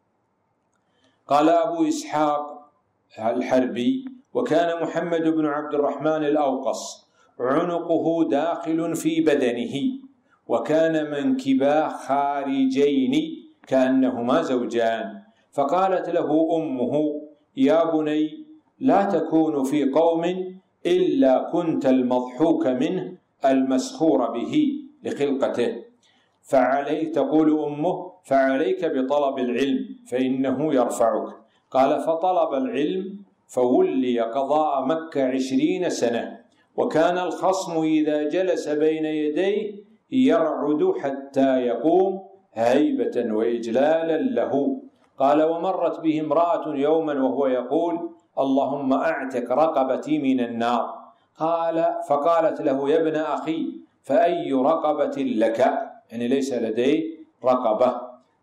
قال أبو إسحاق الحربي: وكان محمد بن عبد الرحمن الأوقص عنقه داخل في بدنه، وكان منكباه خارجين كأنهما زوجان. فقالت له أمه: يا بني لا تكون في قوم إلا كنت المضحوك منه المسخور به لخلقته، تقول أمه: فعليك بطلب العلم فإنه يرفعك. قال: فطلب العلم فولي قضاء مكة 20 سنة، وكان الخصم إذا جلس بين يديه يرعد حتى يقوم هيبة وإجلالا له. قال: ومرت به امرأة يوما وهو يقول: اللهم أعتق رقبتي من النار. فقالت له: يا ابن أخي، فأي رقبة لك؟ يعني ليس لديه رقبة.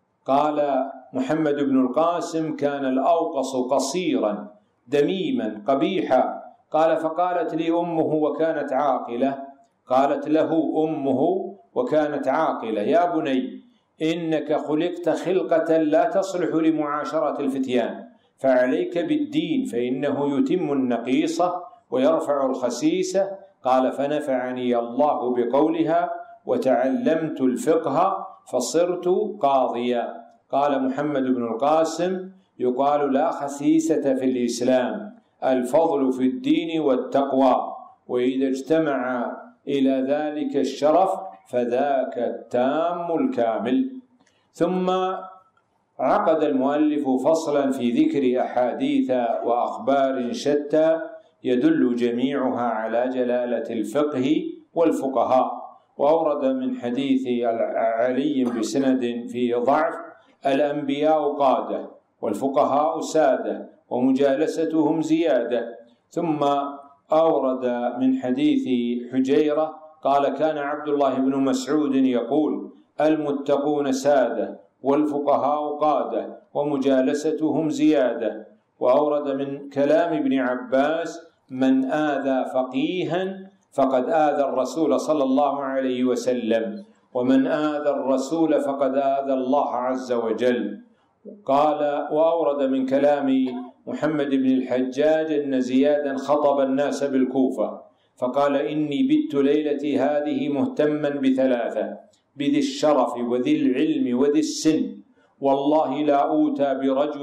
قال محمد بن القاسم: كان الأوقص قصيرا دميما قبيحا. قال: فقالت لي أمه وكانت عاقلة، قالت له أمه وكانت عاقلة: يا بني إنك خلقت خلقة لا تصلح لمعاشرة الفتيان، فعليك بالدين فإنه يتم النقيصة ويرفع الخسيسة. قال: فنفعني الله بقولها وتعلمت الفقه فصرت قاضيا. قال محمد بن القاسم: يقال لا خسيسة في الإسلام، الفضل في الدين والتقوى، وإذا اجتمع إلى ذلك الشرف فذاك التام الكامل. ثم عقد المؤلف فصلا في ذكر أحاديث وأخبار شتى يدل جميعها على جلالة الفقه والفقهاء. وأورد من حديث علي بسند فيه ضعف: الأنبياء قادة والفقهاء سادة ومجالستهم زيادة. ثم أورد من حديث حجيرة قال: كان عبد الله بن مسعود يقول: المتقون سادة والفقهاء قادة ومجالستهم زيادة. وأورد من كلام ابن عباس: من آذى فقيها فقد آذى الرسول صلى الله عليه وسلم، ومن آذى الرسول فقد آذى الله عز وجل. قال: وأورد من كلام محمد بن الحجاج أن زيادا خطب الناس بالكوفة فقال: إني بت ليلتي هذه مهتما بثلاثة: بذي الشرف وذي العلم وذي السن، والله لا أوتى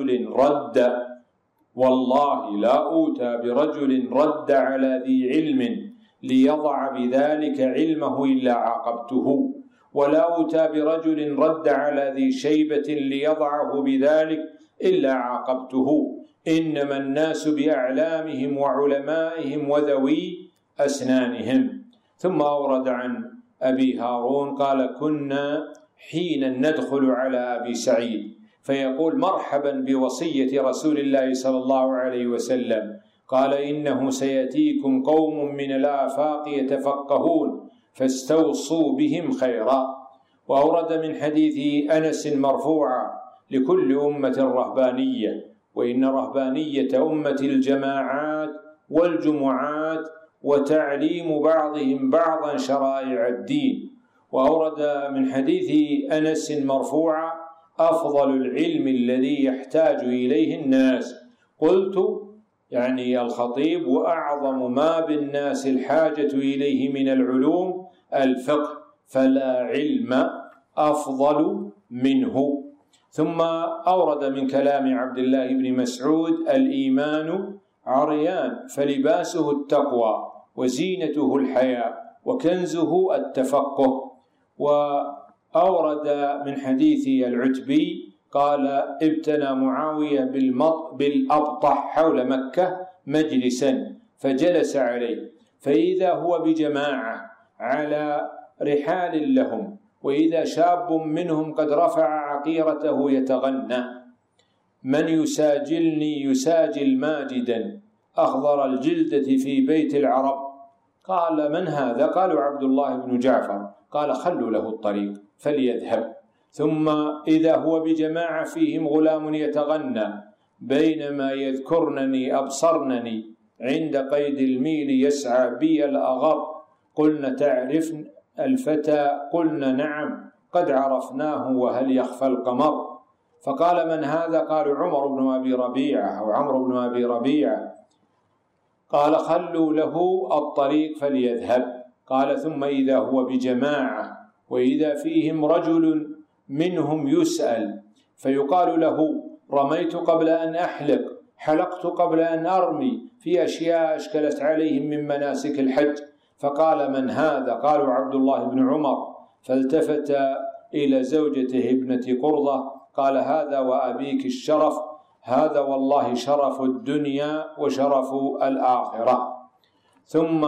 برجل رد على ذي علم ليضع بذلك علمه إلا عاقبته، ولا أوتى برجل رد على ذي شيبة ليضعه بذلك إلا عاقبته، إنما الناس بأعلامهم وعلمائهم وذوي أسنانهم. ثم أورد عن أبي هارون قال: كنا حين ندخل على أبي سعيد فيقول: مرحبا بوصية رسول الله صلى الله عليه وسلم، قال: إنه سيأتيكم قوم من الآفاق يتفقهون فاستوصوا بهم خيرا. وأورد من حديث أنس مرفوعا: لكل أمة رهبانية، وإن رهبانية أمة الجماعات والجمعات وتعليم بعضهم بعضا شرائع الدين. وأورد من حديث أنس مرفوعا: أفضل العلم الذي يحتاج إليه الناس. قلت يعني الخطيب: وأعظم ما بالناس الحاجة إليه من العلوم الفقه، فلا علم أفضل منه. ثم أورد من كلام عبد الله بن مسعود: الإيمان عريان فلباسه التقوى وزينته الحياء وكنزه التفقه. وأورد من حديث العتبي قال: ابتنى معاوية بالأبطح حول مكة مجلسا فجلس عليه، فإذا هو بجماعة على رحال لهم، وإذا شاب منهم قد رفع عقيرته يتغنى: من يساجلني يساجل ماجدا أخضر الجلدة في بيت العرب. قال: من هذا؟ قالوا: عبد الله بن جعفر. قال: خلوا له الطريق فليذهب. ثم إذا هو بجماعة فيهم غلام يتغنى: بينما يذكرنني أبصرنني عند قيد الميل يسعى بي الأغر، قلنا: تعرفن الفتى؟ قلنا: نعم قد عرفناه وهل يخفى القمر. فقال: من هذا؟ قالوا: عمر بن أبي ربيعة أو عمرو بن أبي ربيعة. قال: خلوا له الطريق فليذهب. قال: ثم إذا هو بجماعة وإذا فيهم رجل منهم يسأل فيقال له: رميت قبل أن أحلق، حلقت قبل أن أرمي، في أشياء أشكلت عليهم من مناسك الحج. فقال: من هذا؟ قالوا: عبد الله بن عمر. فالتفت إلى زوجته ابنة قرظة قال: هذا وأبيك الشرف، هذا والله شرف الدنيا وشرف الآخرة. ثم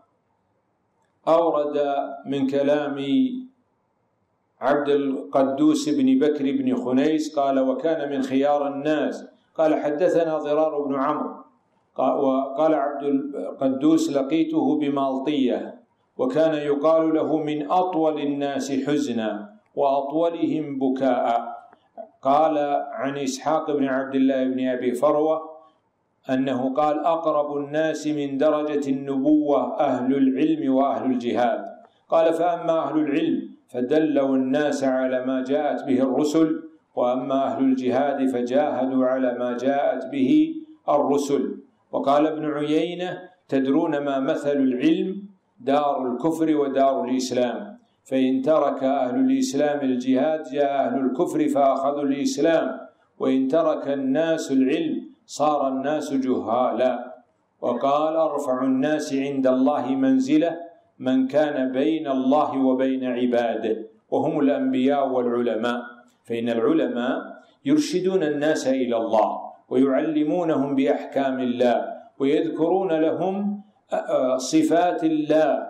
أورد من كلام عبد القدوس بن بكر بن خنيس قال: وكان من خيار الناس. قال: حدثنا ضرار بن عمرو. وقال عبد القدوس: لقيته بمالطية، وكان يقال له: من أطول الناس حزنا وأطولهم بكاء. قال عن إسحاق بن عبد الله بن أبي فروة أنه قال: أقرب الناس من درجة النبوة أهل العلم وأهل الجهاد. قال: فأما أهل العلم فدلوا الناس على ما جاءت به الرسل، وأما أهل الجهاد فجاهدوا على ما جاءت به الرسل. وقال ابن عيينة: تدرون ما مثل العلم؟ دار الكفر ودار الإسلام، فإن ترك أهل الإسلام الجهاد جاء أهل الكفر فأخذوا الإسلام، وإن ترك الناس العلم صار الناس جهالا. وقال: أرفع الناس عند الله منزلة من كان بين الله وبين عباده، وهم الأنبياء والعلماء، فإن العلماء يرشدون الناس إلى الله ويعلمونهم بأحكام الله ويذكرون لهم صفات الله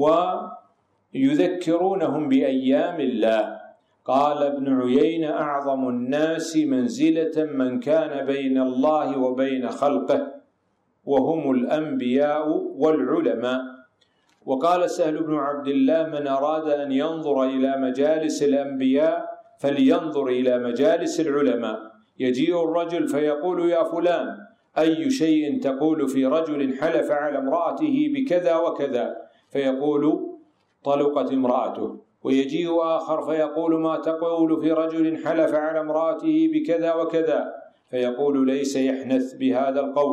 ويذكرونهم بأيام الله. قال ابن عيينة: أعظم الناس منزلة من كان بين الله وبين خلقه، وهم الأنبياء والعلماء. وقال سهل بن عبد الله: من أراد أن ينظر إلى مجالس الأنبياء فلينظر إلى مجالس العلماء. يجيء الرجل فيقول: يا فلان، أي شيء تقول في رجل حلف على امرأته بكذا وكذا؟ فيقول: طلقت امرأته. ويجيء آخر فيقول: ما تقول في رجل حلف على امرأته بكذا وكذا؟ فيقول: ليس يحنث بهذا القول.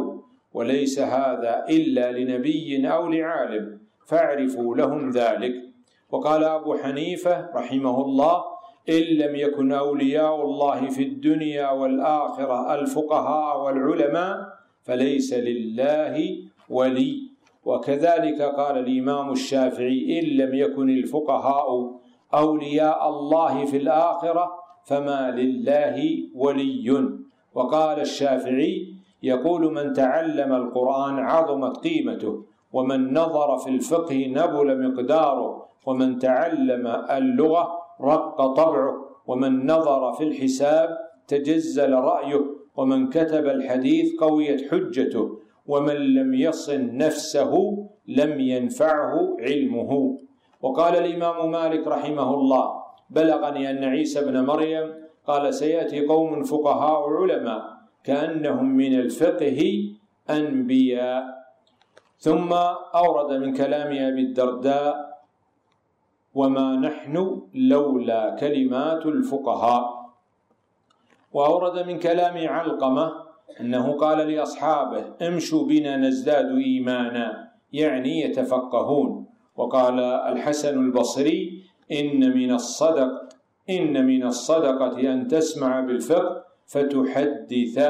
وليس هذا إلا لنبي أو لعالم، فاعرفوا لهم ذلك. وقال أبو حنيفة رحمه الله: إن لم يكن أولياء الله في الدنيا والآخرة الفقهاء والعلماء فليس لله ولي. وكذلك قال الإمام الشافعي: إن لم يكن الفقهاء أولياء الله في الآخرة فما لله ولي. وقال الشافعي: يقول: من تعلم القرآن عظمت قيمته، ومن نظر في الفقه نبل مقداره، ومن تعلم اللغة رق طبعه، ومن نظر في الحساب تجزل رأيه، ومن كتب الحديث قويت حجته، ومن لم يصن نفسه لم ينفعه علمه. وقال الإمام مالك رحمه الله: بلغني أن عيسى بن مريم قال: سيأتي قوم فقهاء علماء كأنهم من الفقه أنبياء. ثم أورد من كلام أبي الدرداء: وما نحن لولا كلمات الفقهاء. وأورد من كلام علقمة أنه قال لأصحابه: امشوا بنا نزداد إيمانا، يعني يتفقهون. وقال الحسن البصري: إن من الصدقة أن تسمع بالفقه فتحدث.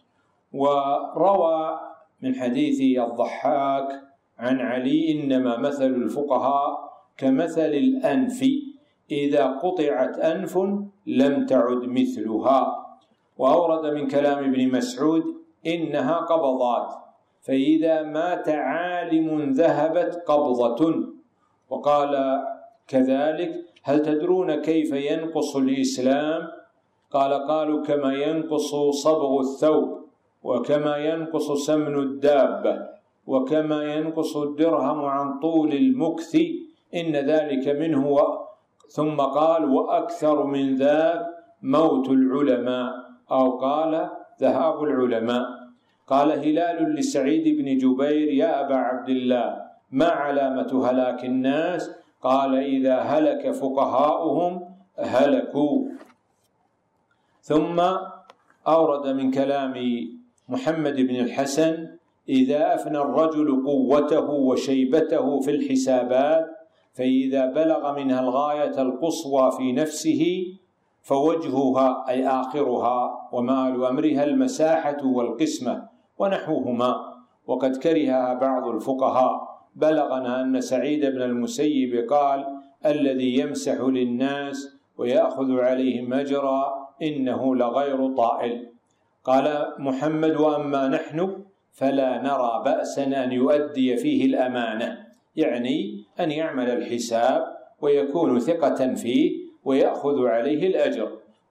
وروى من حديث الضحاك عن علي: إنما مثل الفقهاء كمثل الأنف، إذا قطعت أنف لم تعد مثلها. وأورد من كلام ابن مسعود: إنها قبضات، فإذا مات عالم ذهبت قبضة. وقال كذلك: هل تدرون كيف ينقص الإسلام؟ قالوا: كما ينقص صبغ الثوب، وكما ينقص سمن الدابة، وكما ينقص الدرهم عن طول المكث، إن ذلك منه. ثم قال: وأكثر من ذاك موت العلماء، أو قال ذهاب العلماء. قال هلال لسعيد بن جبير: يا أبا عبد الله، ما علامة هلاك الناس؟ قال: إذا هلك فقهاؤهم هلكوا. ثم أورد من كلام محمد بن الحسن: إذا أفنى الرجل قوته وشيبته في الحسابات، فإذا بلغ منها الغاية القصوى في نفسه فوجهها أي آخرها، ومال أمرها المساحة والقسمة ونحوهما. وقد كرهها بعض الفقهاء. بلغنا أن سعيد بن المسيب قال: الذي يمسح للناس ويأخذ عليهم أجرا إنه لغير طائل. قال محمد: وأما نحن فلا نرى بأسا أن يؤدي فيه الأمانة، يعني أن يعمل الحساب ويكون ثقة فيه ويأخذ عليه الأجر.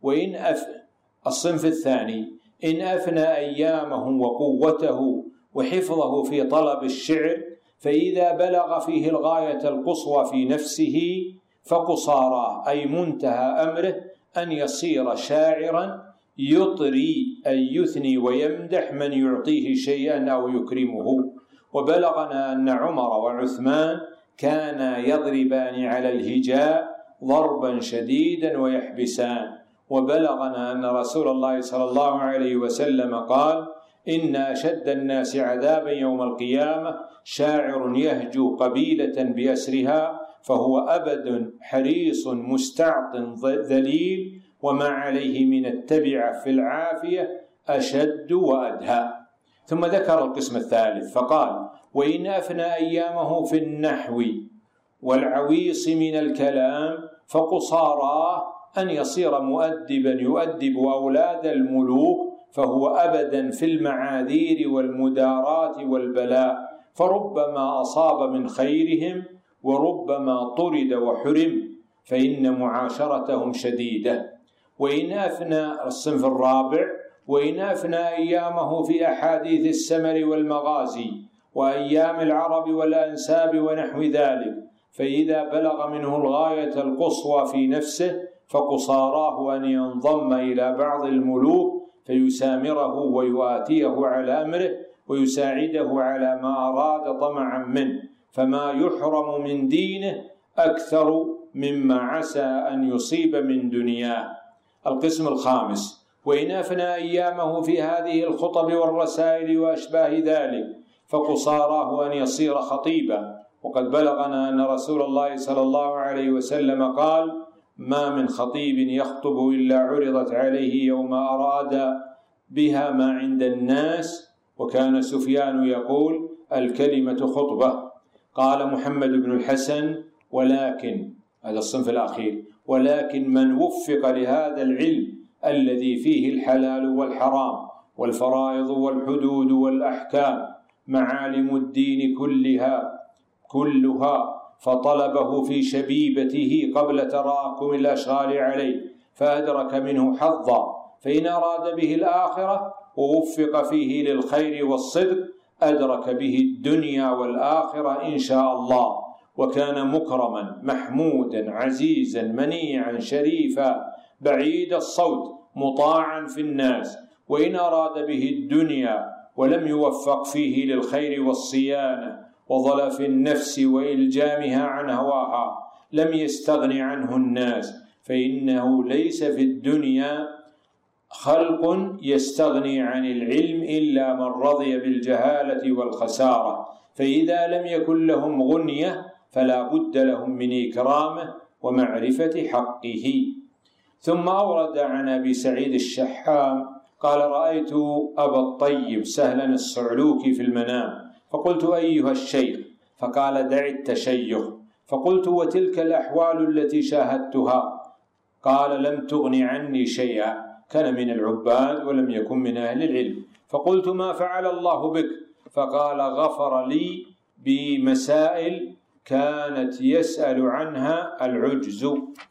الصنف الثاني: إن أفنى أيامه وقوته وحفظه في طلب الشعر، فإذا بلغ فيه الغاية القصوى في نفسه فقصاراه، أي منتهى أمره أن يصير شاعرا يطري أي يثني ويمدح من يعطيه شيئا أو يكرمه. وبلغنا أن عمر وعثمان كانا يضربان على الهجاء ضربا شديدا ويحبسان. وبلغنا أن رسول الله صلى الله عليه وسلم قال: إن أشد الناس عذابا يوم القيامة شاعر يهجو قبيلة بأسرها، فهو أبد حريص مستعط ذليل، وما عليه من التبع في العافية أشد وأدهى. ثم ذكر القسم الثالث فقال: وإن أفنى أيامه في النحو والعويص من الكلام، فقصاراه أن يصير مؤدبا يؤدب أولاد الملوك، فهو أبدا في المعاذير والمدارات والبلاء، فربما أصاب من خيرهم وربما طرد وحرم، فإن معاشرتهم شديدة. وإن أفنى الصنف الرابع: وإن أفنى أيامه في أحاديث السمر والمغازي وأيام العرب والأنساب ونحو ذلك، فإذا بلغ منه الغاية القصوى في نفسه فقصاراه أن ينضم إلى بعض الملوك فيسامره ويؤاتيه على أمره ويساعده على ما أراد طمعا منه، فما يحرم من دينه أكثر مما عسى أن يصيب من دنياه. القسم الخامس: وإن أفنى أيامه في هذه الخطب والرسائل وأشباه ذلك فقصاراه أن يصير خطيبا. وقد بلغنا أن رسول الله صلى الله عليه وسلم قال: ما من خطيب يخطب إلا عرضت عليه يوم أراد بها ما عند الناس. وكان سفيان يقول: الكلمة خطبة. قال محمد بن الحسن: ولكن، هذا الصنف الأخير، ولكن من وفق لهذا العلم الذي فيه الحلال والحرام والفرائض والحدود والأحكام معالم الدين كلها فطلبه في شبيبته قبل تراكم الأشغال عليه فأدرك منه حظا، فإن أراد به الآخرة ووفق فيه للخير والصدق أدرك به الدنيا والآخرة إن شاء الله، وكان مكرما محمودا عزيزا منيعا شريفا بعيد الصوت مطاعا في الناس. وإن أراد به الدنيا ولم يوفق فيه للخير والصيانة وظلف النفس وإلجامها عن هواها لم يستغن عنه الناس، فإنه ليس في الدنيا خلق يستغني عن العلم إلا من رضي بالجهالة والخسارة، فإذا لم يكن لهم غنية فلا بد لهم من إكرامه ومعرفة حقه. ثم أورد عن أبي سعيد الشحام قال: رأيت أبا الطيب سهلا الصعلوكي في المنام، فقلت: أيها الشيخ؟ فقال: دع التشيخ. فقلت: وتلك الأحوال التي شاهدتها؟ قال: لم تغن عني شيئا. كان من العباد ولم يكن من أهل العلم. فقلت: ما فعل الله بك؟ فقال: غفر لي بمسائل كانت يسأل عنها العجز.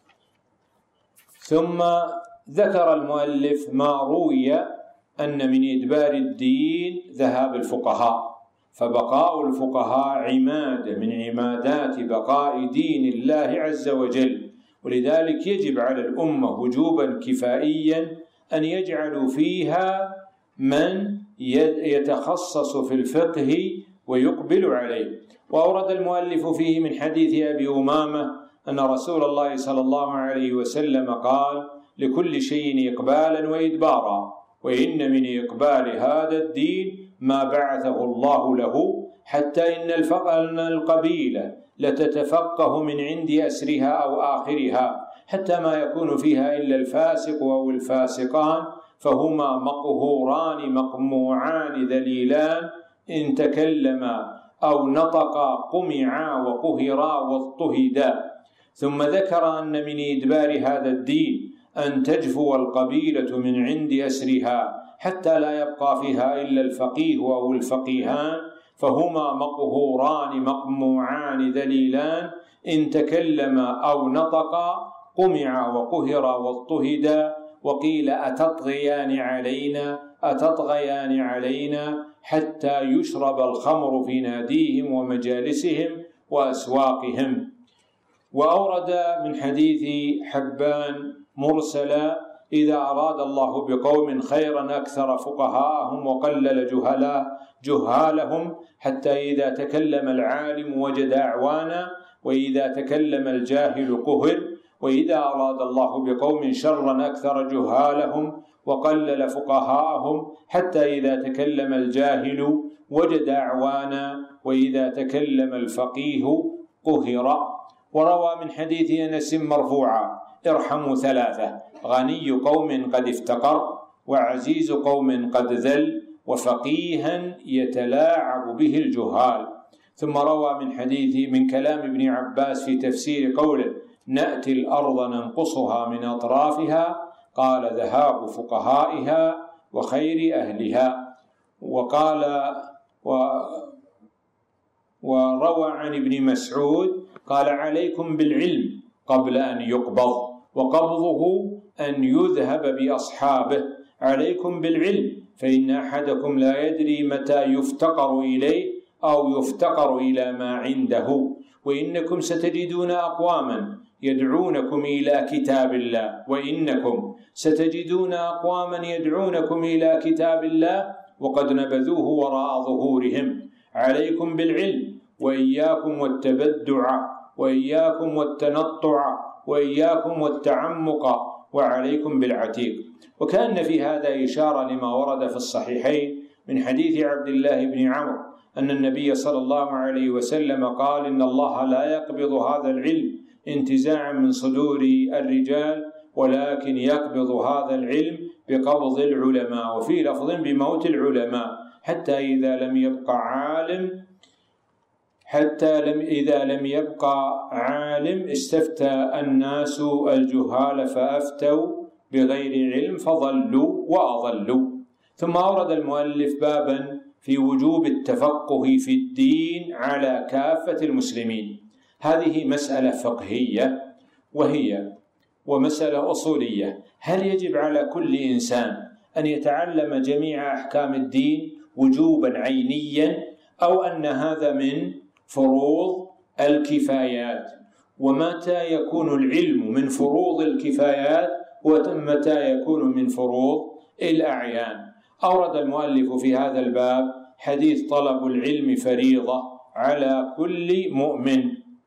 ثم ذكر المؤلف ما روي أن من إدبار الدين ذهاب الفقهاء، فبقاء الفقهاء عماد من عمادات بقاء دين الله عز وجل، ولذلك يجب على الأمة وجوبا كفائيا أن يجعلوا فيها من يتخصص في الفقه ويقبل عليه. وأورد المؤلف فيه من حديث أبي أمامة أن رسول الله صلى الله عليه وسلم قال: لكل شيء إقبالا وإدبارا، وإن من إقبال هذا الدين ما بعثه الله له، حتى إن القبيلة لتتفقه من عند أسرها أو آخرها، حتى ما يكون فيها إلا الفاسق أو الفاسقان، فهما مقهوران مقموعان ذليلان، إن تكلما أو نطقا قمعا وقهرا واضطهدا. ثم ذكر أن من إدبار هذا الدين أن تجفو القبيلة من عند أسرها حتى لا يبقى فيها إلا الفقيه أو الفقيهان، فهما مقهوران مقموعان ذليلان، إن تكلما أو نطقا قمعا وقهرا واضطهدا. وقيل: أتطغيان علينا حتى يشرب الخمر في ناديهم ومجالسهم وأسواقهم. وأورد من حديث حبان مرسلا: إذا أراد الله بقوم خيرا أكثر فقهاءهم وقلل جهالهم، حتى إذا تكلم العالم وجد أعوانا، وإذا تكلم الجاهل قهر. وإذا أراد الله بقوم شرا أكثر جهالهم وقلل فقهاءهم، حتى إذا تكلم الجاهل وجد أعوانا، وإذا تكلم الفقيه قهر. وروى من حديث أنس مرفوعا: ارحموا ثلاثة: غني قوم قد افتقر، وعزيز قوم قد ذل، وفقيها يتلاعب به الجهال. ثم روى من حديث من كلام ابن عباس في تفسير قوله: نأتي الأرض ننقصها من أطرافها، قال: ذهاب فقهائها وخير أهلها. وروى عن ابن مسعود قال: عليكم بالعلم قبل أن يقبض، وقبضه أن يذهب بأصحابه. عليكم بالعلم، فإن أحدكم لا يدري متى يفتقر إليه أو يفتقر إلى ما عنده، وإنكم ستجدون أقواما يدعونكم إلى كتاب الله، وإنكم ستجدون أقواما يدعونكم إلى كتاب الله وقد نبذوه وراء ظهورهم. عليكم بالعلم، وإياكم والتبدع، وإياكم والتنطع، وإياكم والتعمق، وعليكم بالعتيق. وكأن في هذا إشارة لما ورد في الصحيحين من حديث عبد الله بن عمرو أن النبي صلى الله عليه وسلم قال: إن الله لا يقبض هذا العلم انتزاعا من صدور الرجال، ولكن يقبض هذا العلم بقبض العلماء، وفي لفظ بموت العلماء، حتى إذا لم يبقى عالم استفتى الناس الجهال فأفتوا بغير علم فضلوا وأضلوا. ثم أورد المؤلف بابا في وجوب التفقه في الدين على كافة المسلمين. هذه مسألة فقهية ومسألة أصولية. هل يجب على كل إنسان أن يتعلم جميع أحكام الدين وجوبا عينيا، أو أن هذا من فروض الكفايات؟ ومتى يكون العلم من فروض الكفايات ومتى يكون من فروض الأعيان؟ أورد المؤلف في هذا الباب حديث طلب العلم فريضة على كل مؤمن.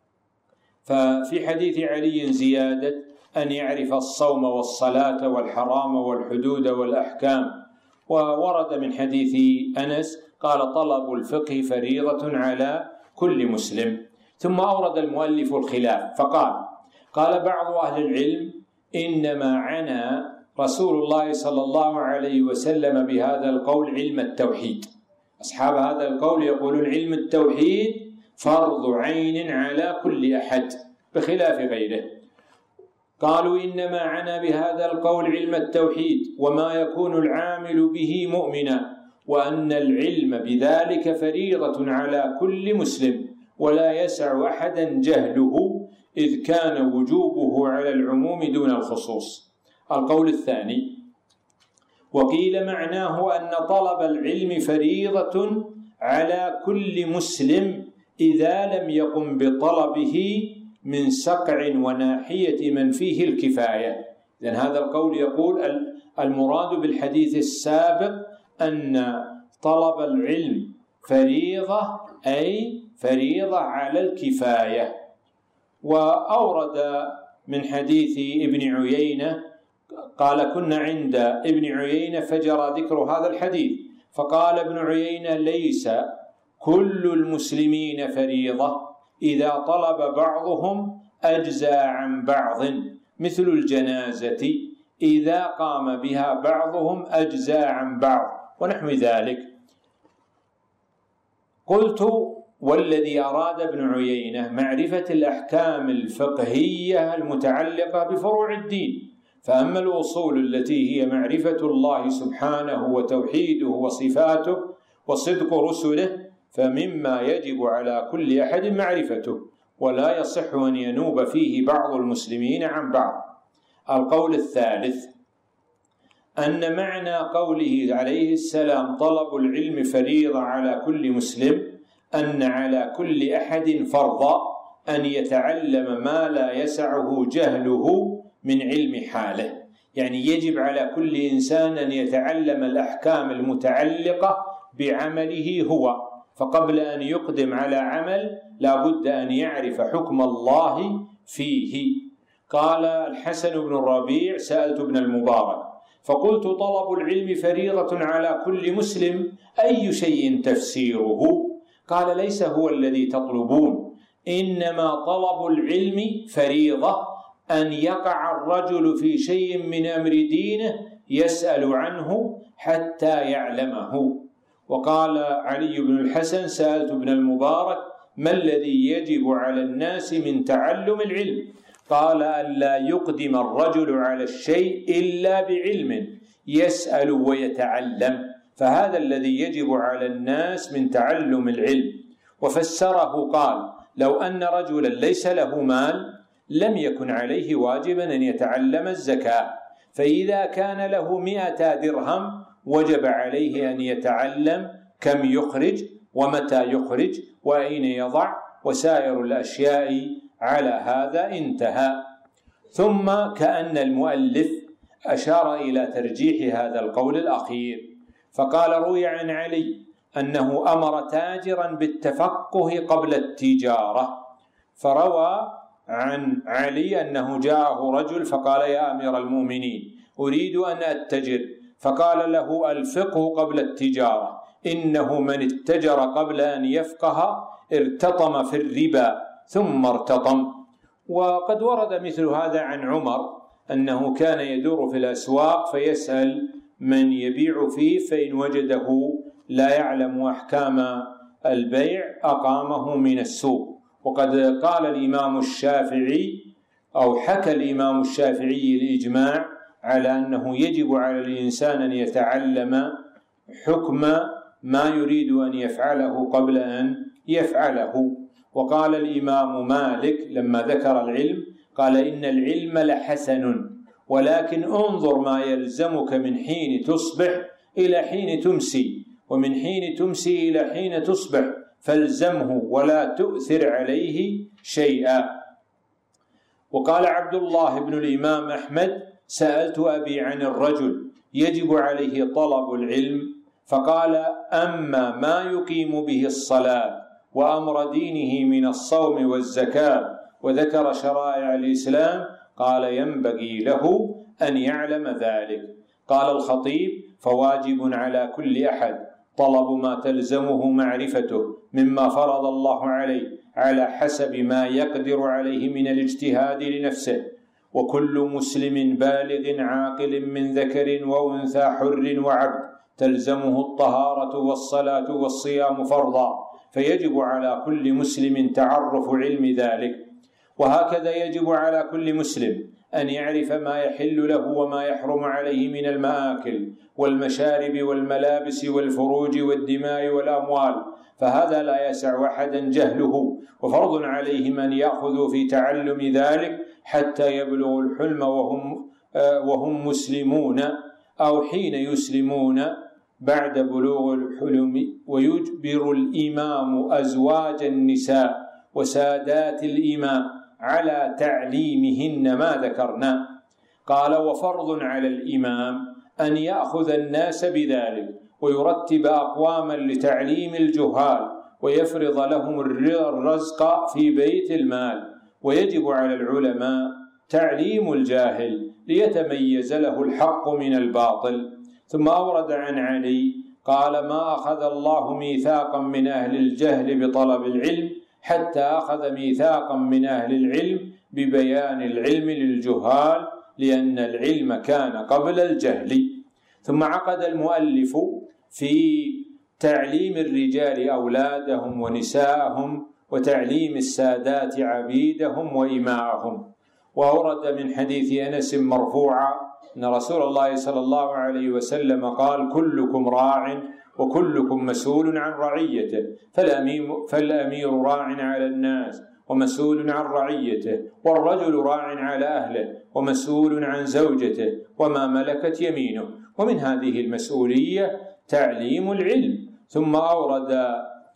ففي حديث علي زيادة أن يعرف الصوم والصلاة والحرام والحدود والأحكام. وورد من حديث أنس قال: طلب الفقه فريضة على كل مسلم. ثم أورد المؤلف الخلاف فقال بعض أهل العلم: إنما عنى رسول الله صلى الله عليه وسلم بهذا القول علم التوحيد. أصحاب هذا القول يقولون علم التوحيد فرض عين على كل أحد بخلاف غيره. قالوا: إنما عنى بهذا القول علم التوحيد وما يكون العامل به مؤمنا، وأن العلم بذلك فريضة على كل مسلم، ولا يسع أحدا جهله، إذ كان وجوبه على العموم دون الخصوص. القول الثاني: وقيل معناه أن طلب العلم فريضة على كل مسلم إذا لم يقم بطلبه من سقع وناحية من فيه الكفاية. لأن هذا القول يقول المراد بالحديث السابق أن طلب العلم فريضة، أي فريضة على الكفاية. وأورد من حديث ابن عيينة قال: كنا عند ابن عيينة فجرى ذكر هذا الحديث، فقال ابن عيينة: ليس كل المسلمين فريضة، إذا طلب بعضهم أجزى عن بعض، مثل الجنازة إذا قام بها بعضهم أجزى عن بعض، ونحو ذلك. قلت: والذي أراد ابن عيينة معرفة الأحكام الفقهية المتعلقة بفروع الدين، فأما الأصول التي هي معرفة الله سبحانه وتوحيده وصفاته وصدق رسله فمما يجب على كل أحد معرفته، ولا يصح أن ينوب فيه بعض المسلمين عن بعض. القول الثالث: أن معنى قوله عليه السلام طلب العلم فريضة على كل مسلم أن على كل أحد فرضا أن يتعلم ما لا يسعه جهله من علم حاله، يعني يجب على كل إنسان أن يتعلم الأحكام المتعلقة بعمله هو، فقبل أن يقدم على عمل لا بد أن يعرف حكم الله فيه. قال الحسن بن الربيع: سألت ابن المبارك فقلت: طلب العلم فريضة على كل مسلم، أي شيء تفسيره؟ قال: ليس هو الذي تطلبون، إنما طلب العلم فريضة أن يقع الرجل في شيء من أمر دينه يسأل عنه حتى يعلمه. وقال علي بن الحسن: سألت ابن المبارك: ما الذي يجب على الناس من تعلم العلم؟ قال: ألا يقدم الرجل على الشيء إلا بعلم يسأل ويتعلم، فهذا الذي يجب على الناس من تعلم العلم. وفسره قال: لو أن رجلا ليس له مال لم يكن عليه واجبا أن يتعلم الزكاة، فإذا كان له 100 درهم وجب عليه أن يتعلم كم يخرج ومتى يخرج وأين يضع وسائر الأشياء على هذا. انتهى. ثم كأن المؤلف أشار إلى ترجيح هذا القول الأخير، فقال: روي عن علي أنه أمر تاجرا بالتفقه قبل التجارة، فروى عن علي أنه جاءه رجل فقال: يا أمير المؤمنين، أريد أن أتجر. فقال له: الفقه قبل التجارة، إنه من اتجر قبل أن يفقه ارتطم في الربا ثم ارتطم. وقد ورد مثل هذا عن عمر أنه كان يدور في الأسواق فيسأل من يبيع فيه، فإن وجده لا يعلم أحكام البيع أقامه من السوق. وقد قال الإمام الشافعي أو حكى الإمام الشافعي الإجماع على أنه يجب على الإنسان أن يتعلم حكم ما يريد أن يفعله قبل أن يفعله. وقال الإمام مالك لما ذكر العلم قال: إن العلم لحسن، ولكن انظر ما يلزمك من حين تصبح إلى حين تمسي، ومن حين تمسي إلى حين تصبح، فالزمه ولا تؤثر عليه شيئا. وقال عبد الله بن الإمام أحمد: سألت أبي عن الرجل يجب عليه طلب العلم، فقال: أما ما يقيم به الصلاة وأمر دينه من الصوم والزكاة، وذكر شرائع الإسلام، قال: ينبغي له أن يعلم ذلك. قال الخطيب: فواجب على كل أحد طلب ما تلزمه معرفته مما فرض الله عليه على حسب ما يقدر عليه من الاجتهاد لنفسه، وكل مسلم بالغ عاقل من ذكر وأنثى حر وعبد تلزمه الطهارة والصلاة والصيام فرضا، فيجب على كل مسلم تعرف علم ذلك. وهكذا يجب على كل مسلم أن يعرف ما يحل له وما يحرم عليه من المآكل والمشارب والملابس والفروج والدماء والأموال، فهذا لا يسع أحدا جهله، وفرض عليهم أن يأخذوا في تعلم ذلك حتى يبلغوا الحلم وهم مسلمون، أو حين يسلمون بعد بلوغ الحلم. ويجبر الإمام أزواج النساء وسادات الإماء على تعليمهن ما ذكرنا. قال: وفرض على الإمام أن يأخذ الناس بذلك، ويرتب أقواما لتعليم الجهال، ويفرض لهم الرزق في بيت المال. ويجب على العلماء تعليم الجاهل ليتميز له الحق من الباطل. ثم أورد عن علي قال: ما أخذ الله ميثاقا من أهل الجهل بطلب العلم حتى أخذ ميثاقا من أهل العلم ببيان العلم للجهال، لأن العلم كان قبل الجهل. ثم عقد المؤلف في تعليم الرجال أولادهم ونساءهم، وتعليم السادات عبيدهم وإماءهم. وأورد من حديث أنس مرفوعا أن رسول الله صلى الله عليه وسلم قال: كلكم راع وكلكم مسؤول عن رعيته، فالأمير راع على الناس ومسؤول عن رعيته، والرجل راع على أهله ومسؤول عن زوجته وما ملكت يمينه. ومن هذه المسؤولية تعليم العلم. ثم أورد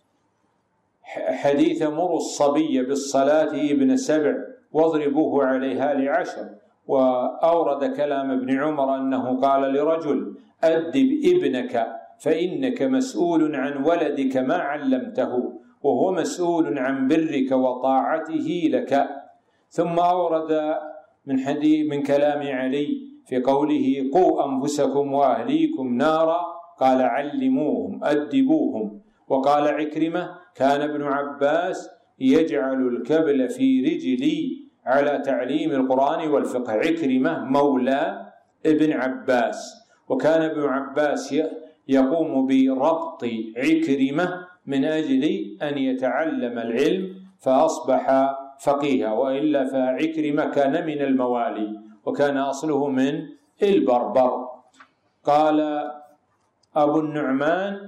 حديث: مروا الصبي بالصلاة ابن 7 واضربوه عليها ل10. وأورد كلام ابن عمر أنه قال لرجل: أدب ابنك فإنك مسؤول عن ولدك ما علمته، وهو مسؤول عن برك وطاعته لك. ثم أورد من كلام علي في قوله: قوا أنفسكم وأهليكم نارا، قال: علموهم أدبوهم. وقال عكرمة: كان ابن عباس يجعل الكبل في رجلي على تعليم القرآن والفقه. عكرمة مولى ابن عباس، وكان ابن عباس يقوم بربط عكرمة من أجل أن يتعلم العلم فأصبح فقيها، وإلا فعكرمة كان من الموالي وكان أصله من البربر. قال أبو النعمان: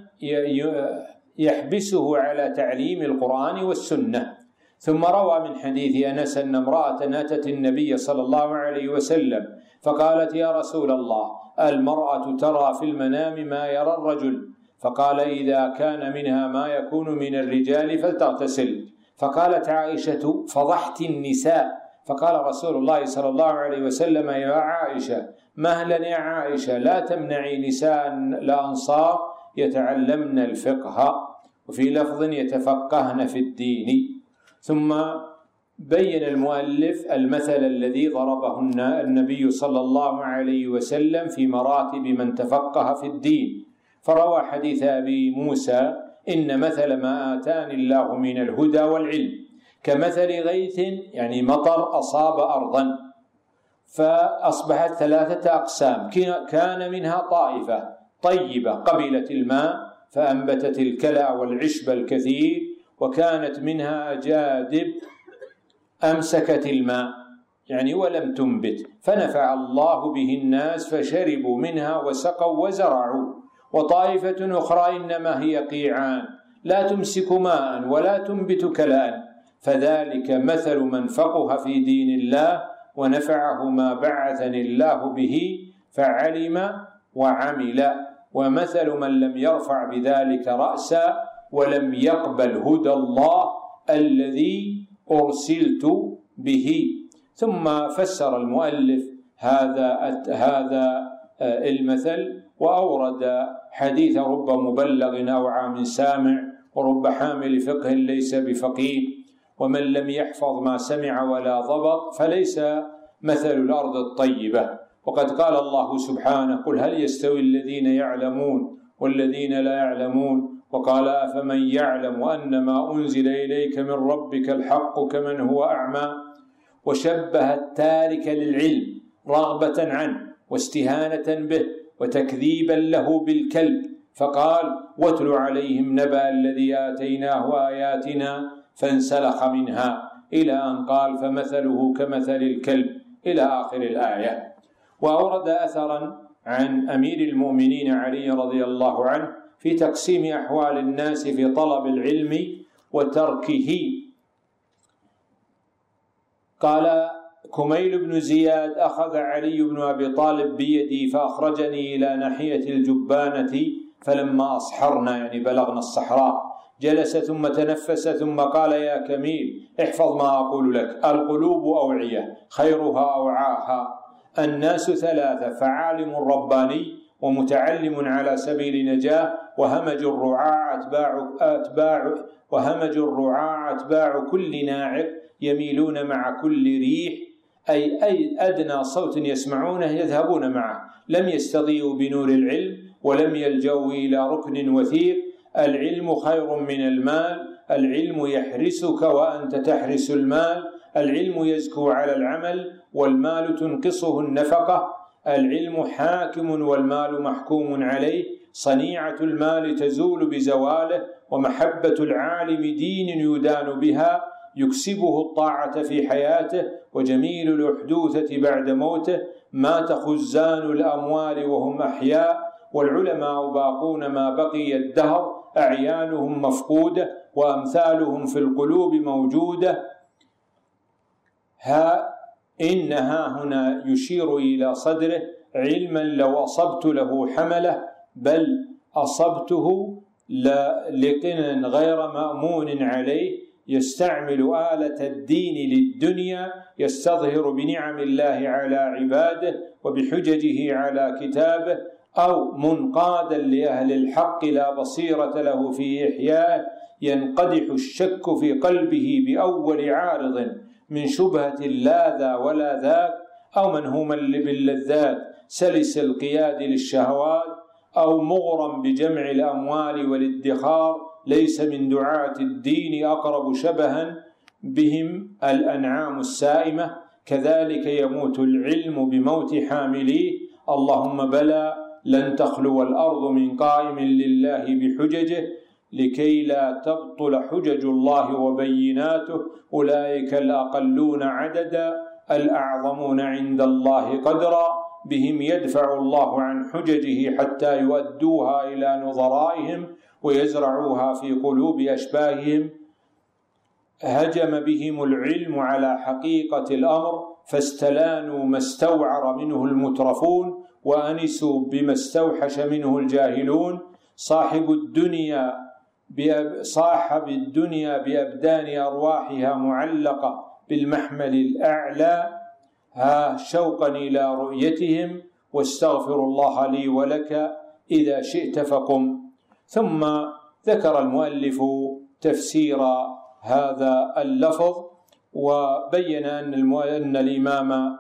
يحبسه على تعليم القرآن والسنة. ثم روى من حديث أنس أن امرأة أتت النبي صلى الله عليه وسلم فقالت: يا رسول الله، المرأة ترى في المنام ما يرى الرجل، فقال: إذا كان منها ما يكون من الرجال فلتغتسل. فقالت عائشة: فضحت النساء. فقال رسول الله صلى الله عليه وسلم: يا عائشة، مهلا يا عائشة، لا تمنعي نساء الأنصار يتعلمن الفقه، وفي لفظ: يتفقهن في الدين. ثم بين المؤلف المثل الذي ضربه النبي صلى الله عليه وسلم في مراتب من تفقه في الدين، فروى حديث أبي موسى: إن مثل ما آتاني الله من الهدى والعلم كمثل غيث، يعني مطر أصاب أرضا فأصبحت 3 أقسام، كان منها طائفة طيبة قبلت الماء فأنبتت الكلأ والعشب الكثير، وكانت منها أجادب أمسكت الماء يعني ولم تنبت، فنفع الله به الناس فشربوا منها وسقوا وزرعوا. وطائفة أخرى إنما هي قيعان لا تمسك ماء ولا تنبت كلأ، فذلك مثل من فقه في دين الله ونفعه ما بعثني الله به فعلم وعمل، ومثل من لم يرفع بذلك رأسا ولم يقبل هدى الله الذي أرسلت به. ثم فسر المؤلف هذا المثل، وأورد حديث: رب مبلغ أوعى من سامع، ورب حامل فقه ليس بفقيه، ومن لم يحفظ ما سمع ولا ضبط فليس مثل الأرض الطيبة. وقد قال الله سبحانه: قل هل يستوي الذين يعلمون والذين لا يعلمون، وقال: أفمن يعلم أن ما أنزل إليك من ربك الحق كمن هو أعمى. وشبه التارك للعلم رغبة عنه واستهانة به وتكذيبا له بالكلب، فقال: واتل عليهم نبأ الذي آتيناه آياتنا فانسلخ منها، إلى أن قال: فمثله كمثل الكلب، إلى آخر الآية. وأورد أثرا عن أمير المؤمنين علي رضي الله عنه في تقسيم أحوال الناس في طلب العلم وتركه. قال كميل بن زياد: أخذ علي بن أبي طالب بيدي فأخرجني إلى ناحية الجبانة، فلما أصحرنا يعني بلغنا الصحراء جلس ثم تنفس ثم قال: يا كميل، احفظ ما أقول لك، القلوب أوعية خيرها أوعاها، الناس 3: فعالم رباني، ومتعلم على سبيل نجاة، وهمج الرعاع أتباع كل ناعق، يميلون مع كل ريح، أي أدنى صوت يسمعونه يذهبون معه، لم يستضيئوا بنور العلم ولم يلجوا إلى ركن وثيق. العلم خير من المال، العلم يحرسك وأنت تحرس المال، العلم يزكو على العمل والمال تنقصه النفقة، العلم حاكم والمال محكوم عليه، صنيعة المال تزول بزواله، ومحبة العالم دين يدان بها، يكسبه الطاعة في حياته، وجميل الأحدوثة بعد موته، مات خزان الأموال وهم أحياء، والعلماء باقون ما بقي الدهر، أعيانهم مفقودة وأمثالهم في القلوب موجودة. إنها هنا يشير إلى صدره: علما لو أصبت له حمله، بل أصبته لقنا غير مأمون عليه، يستعمل آلة الدين للدنيا، يستظهر بنعم الله على عباده وبحججه على كتابه، أو منقادا لأهل الحق لا بصيرة له في إحيائه، ينقدح الشك في قلبه بأول عارض من شبهة لا ذا ولا ذاك، أو منهوما باللذات سلس القياد للشهوات، أو مغرم بجمع الأموال والادخار، ليس من دعاة الدين أقرب شبها بهم الأنعام السائمة. كذلك يموت العلم بموت حامليه. اللهم بلى، لن تخلو الأرض من قائم لله بحججه، لكي لا تبطل حجج الله وبيناته، أولئك الأقلون عددا، الأعظمون عند الله قدرا، بهم يدفع الله عن حججه حتى يؤدوها إلى نظرائهم ويزرعوها في قلوب أشباههم. هجم بهم العلم على حقيقة الأمر، فاستلانوا ما استوعر منه المترفون، وأنسوا بما استوحش منه الجاهلون. صاحب الدنيا بأبدان أرواحها معلقة بالمحمل الأعلى، شوقا إلى رؤيتهم، واستغفر الله لي ولك إذا شئت فقم. ثم ذكر المؤلف تفسير هذا اللفظ، وبين أن الإمام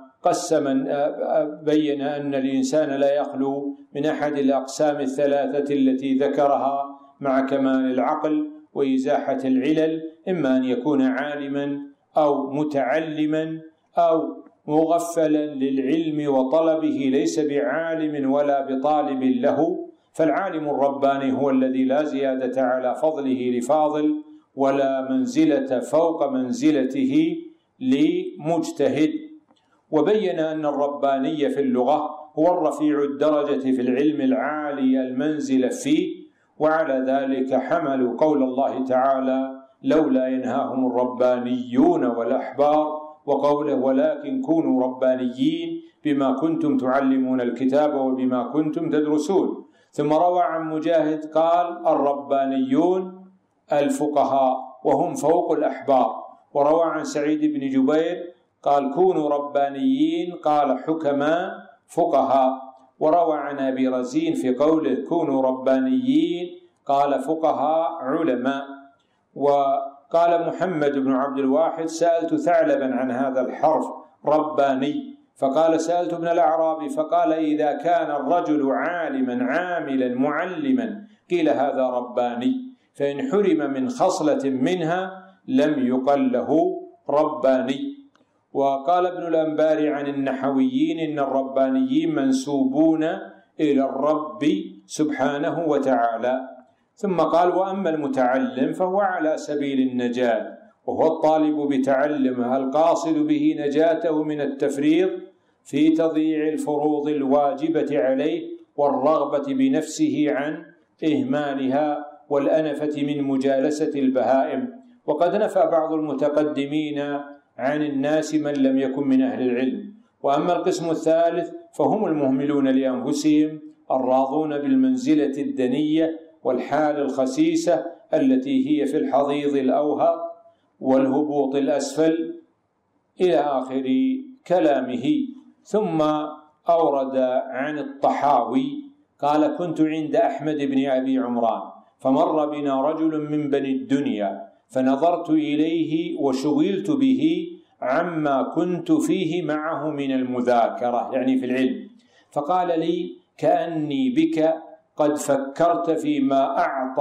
بين أن الإنسان لا يخلو من أحد الأقسام الثلاثة التي ذكرها مع كمال العقل وإزاحة العلل، إما أن يكون عالما أو متعلما أو مغفلا للعلم وطلبه ليس بعالم ولا بطالب له. فالعالم الرباني هو الذي لا زيادة على فضله لفاضل ولا منزلة فوق منزلته لمجتهد. وبين أن الرباني في اللغة هو الرفيع الدرجة في العلم العالي المنزلة فيه، وعلى ذلك حملوا قول الله تعالى: لولا ينهاهم الربانيون والأحبار، وقوله: ولكن كونوا ربانيين بما كنتم تعلمون الكتاب وبما كنتم تدرسون. ثم روى عن مجاهد قال: الربانيون الفقهاء وهم فوق الأحبار. وروى عن سعيد بن جبير قال: كونوا ربانيين، قال: حكماء فقهاء. وروى عن أبي رزين في قوله: كونوا ربانيين، قال: فقهاء علماء. وقال محمد بن عبد الواحد: سألت ثعلبا عن هذا الحرف رباني، فقال: سألت ابن الأعرابي فقال: إذا كان الرجل عالما عاملا معلما قيل هذا رباني، فإن حرم من خصلة منها لم يقل له رباني. وقال ابن الأنباري عن النحويين: إن الربانيين منسوبون إلى الرب سبحانه وتعالى. ثم قال: وأما المتعلم فهو على سبيل النجاة، وهو الطالب بتعلمه القاصد به نجاته من التفريط في تضييع الفروض الواجبة عليه والرغبة بنفسه عن إهمالها والأنفة من مجالسة البهائم. وقد نفى بعض المتقدمين عن الناس من لم يكن من أهل العلم. وأما القسم الثالث فهم المهملون لأنفسهم الراضون بالمنزلة الدنية والحال الخسيسة التي هي في الحضيض الأوهر والهبوط الأسفل إلى آخر كلامه. ثم أورد عن الطحاوي قال: كنت عند أحمد بن أبي عمران فمر بنا رجل من بني الدنيا فنظرت إليه وشغلت به عما كنت فيه معه من المذاكرة، يعني في العلم، فقال لي: كأني بك قد فكرت فيما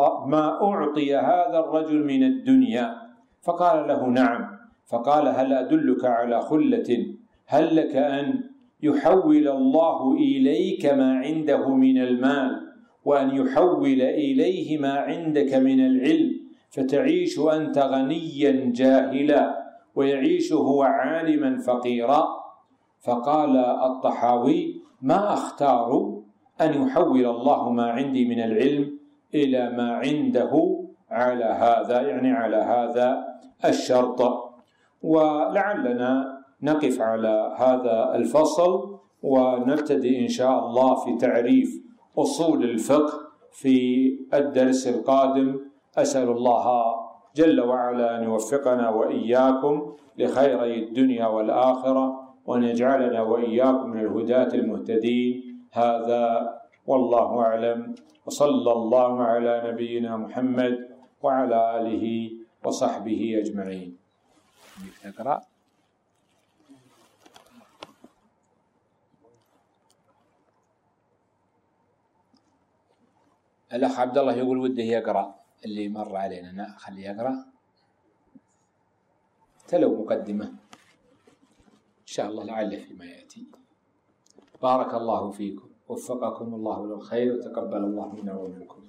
أعطي هذا الرجل من الدنيا. فقال له: نعم. فقال: هل أدلك على خلة هل لك أن يحول الله إليك ما عنده من المال وأن يحول إليه ما عندك من العلم، فتعيش أنت غنيا جاهلا ويعيش هو عالما فقيرا؟ فقال الطحاوي: ما أختار أن يحول الله ما عندي من العلم إلى ما عنده على هذا، يعني على هذا الشرط. ولعلنا نقف على هذا الفصل ونبتدئ إن شاء الله في تعريف أصول الفقه في الدرس القادم. أسأل الله جل وعلا أن يوفقنا وإياكم لخيري الدنيا والآخرة، وأن يجعلنا وإياكم من الهداة المهتدين. هذا والله أعلم، وصلى الله على نبينا محمد وعلى آله وصحبه أجمعين. اقرأ. الأخ عبد الله يقول وده يقرأ اللي مر علينا، خليه يقرأ تلو مقدمة إن شاء الله لعل فيما يأتي. بارك الله فيكم، وفقكم الله للخير، وتقبل الله منا ومنكم.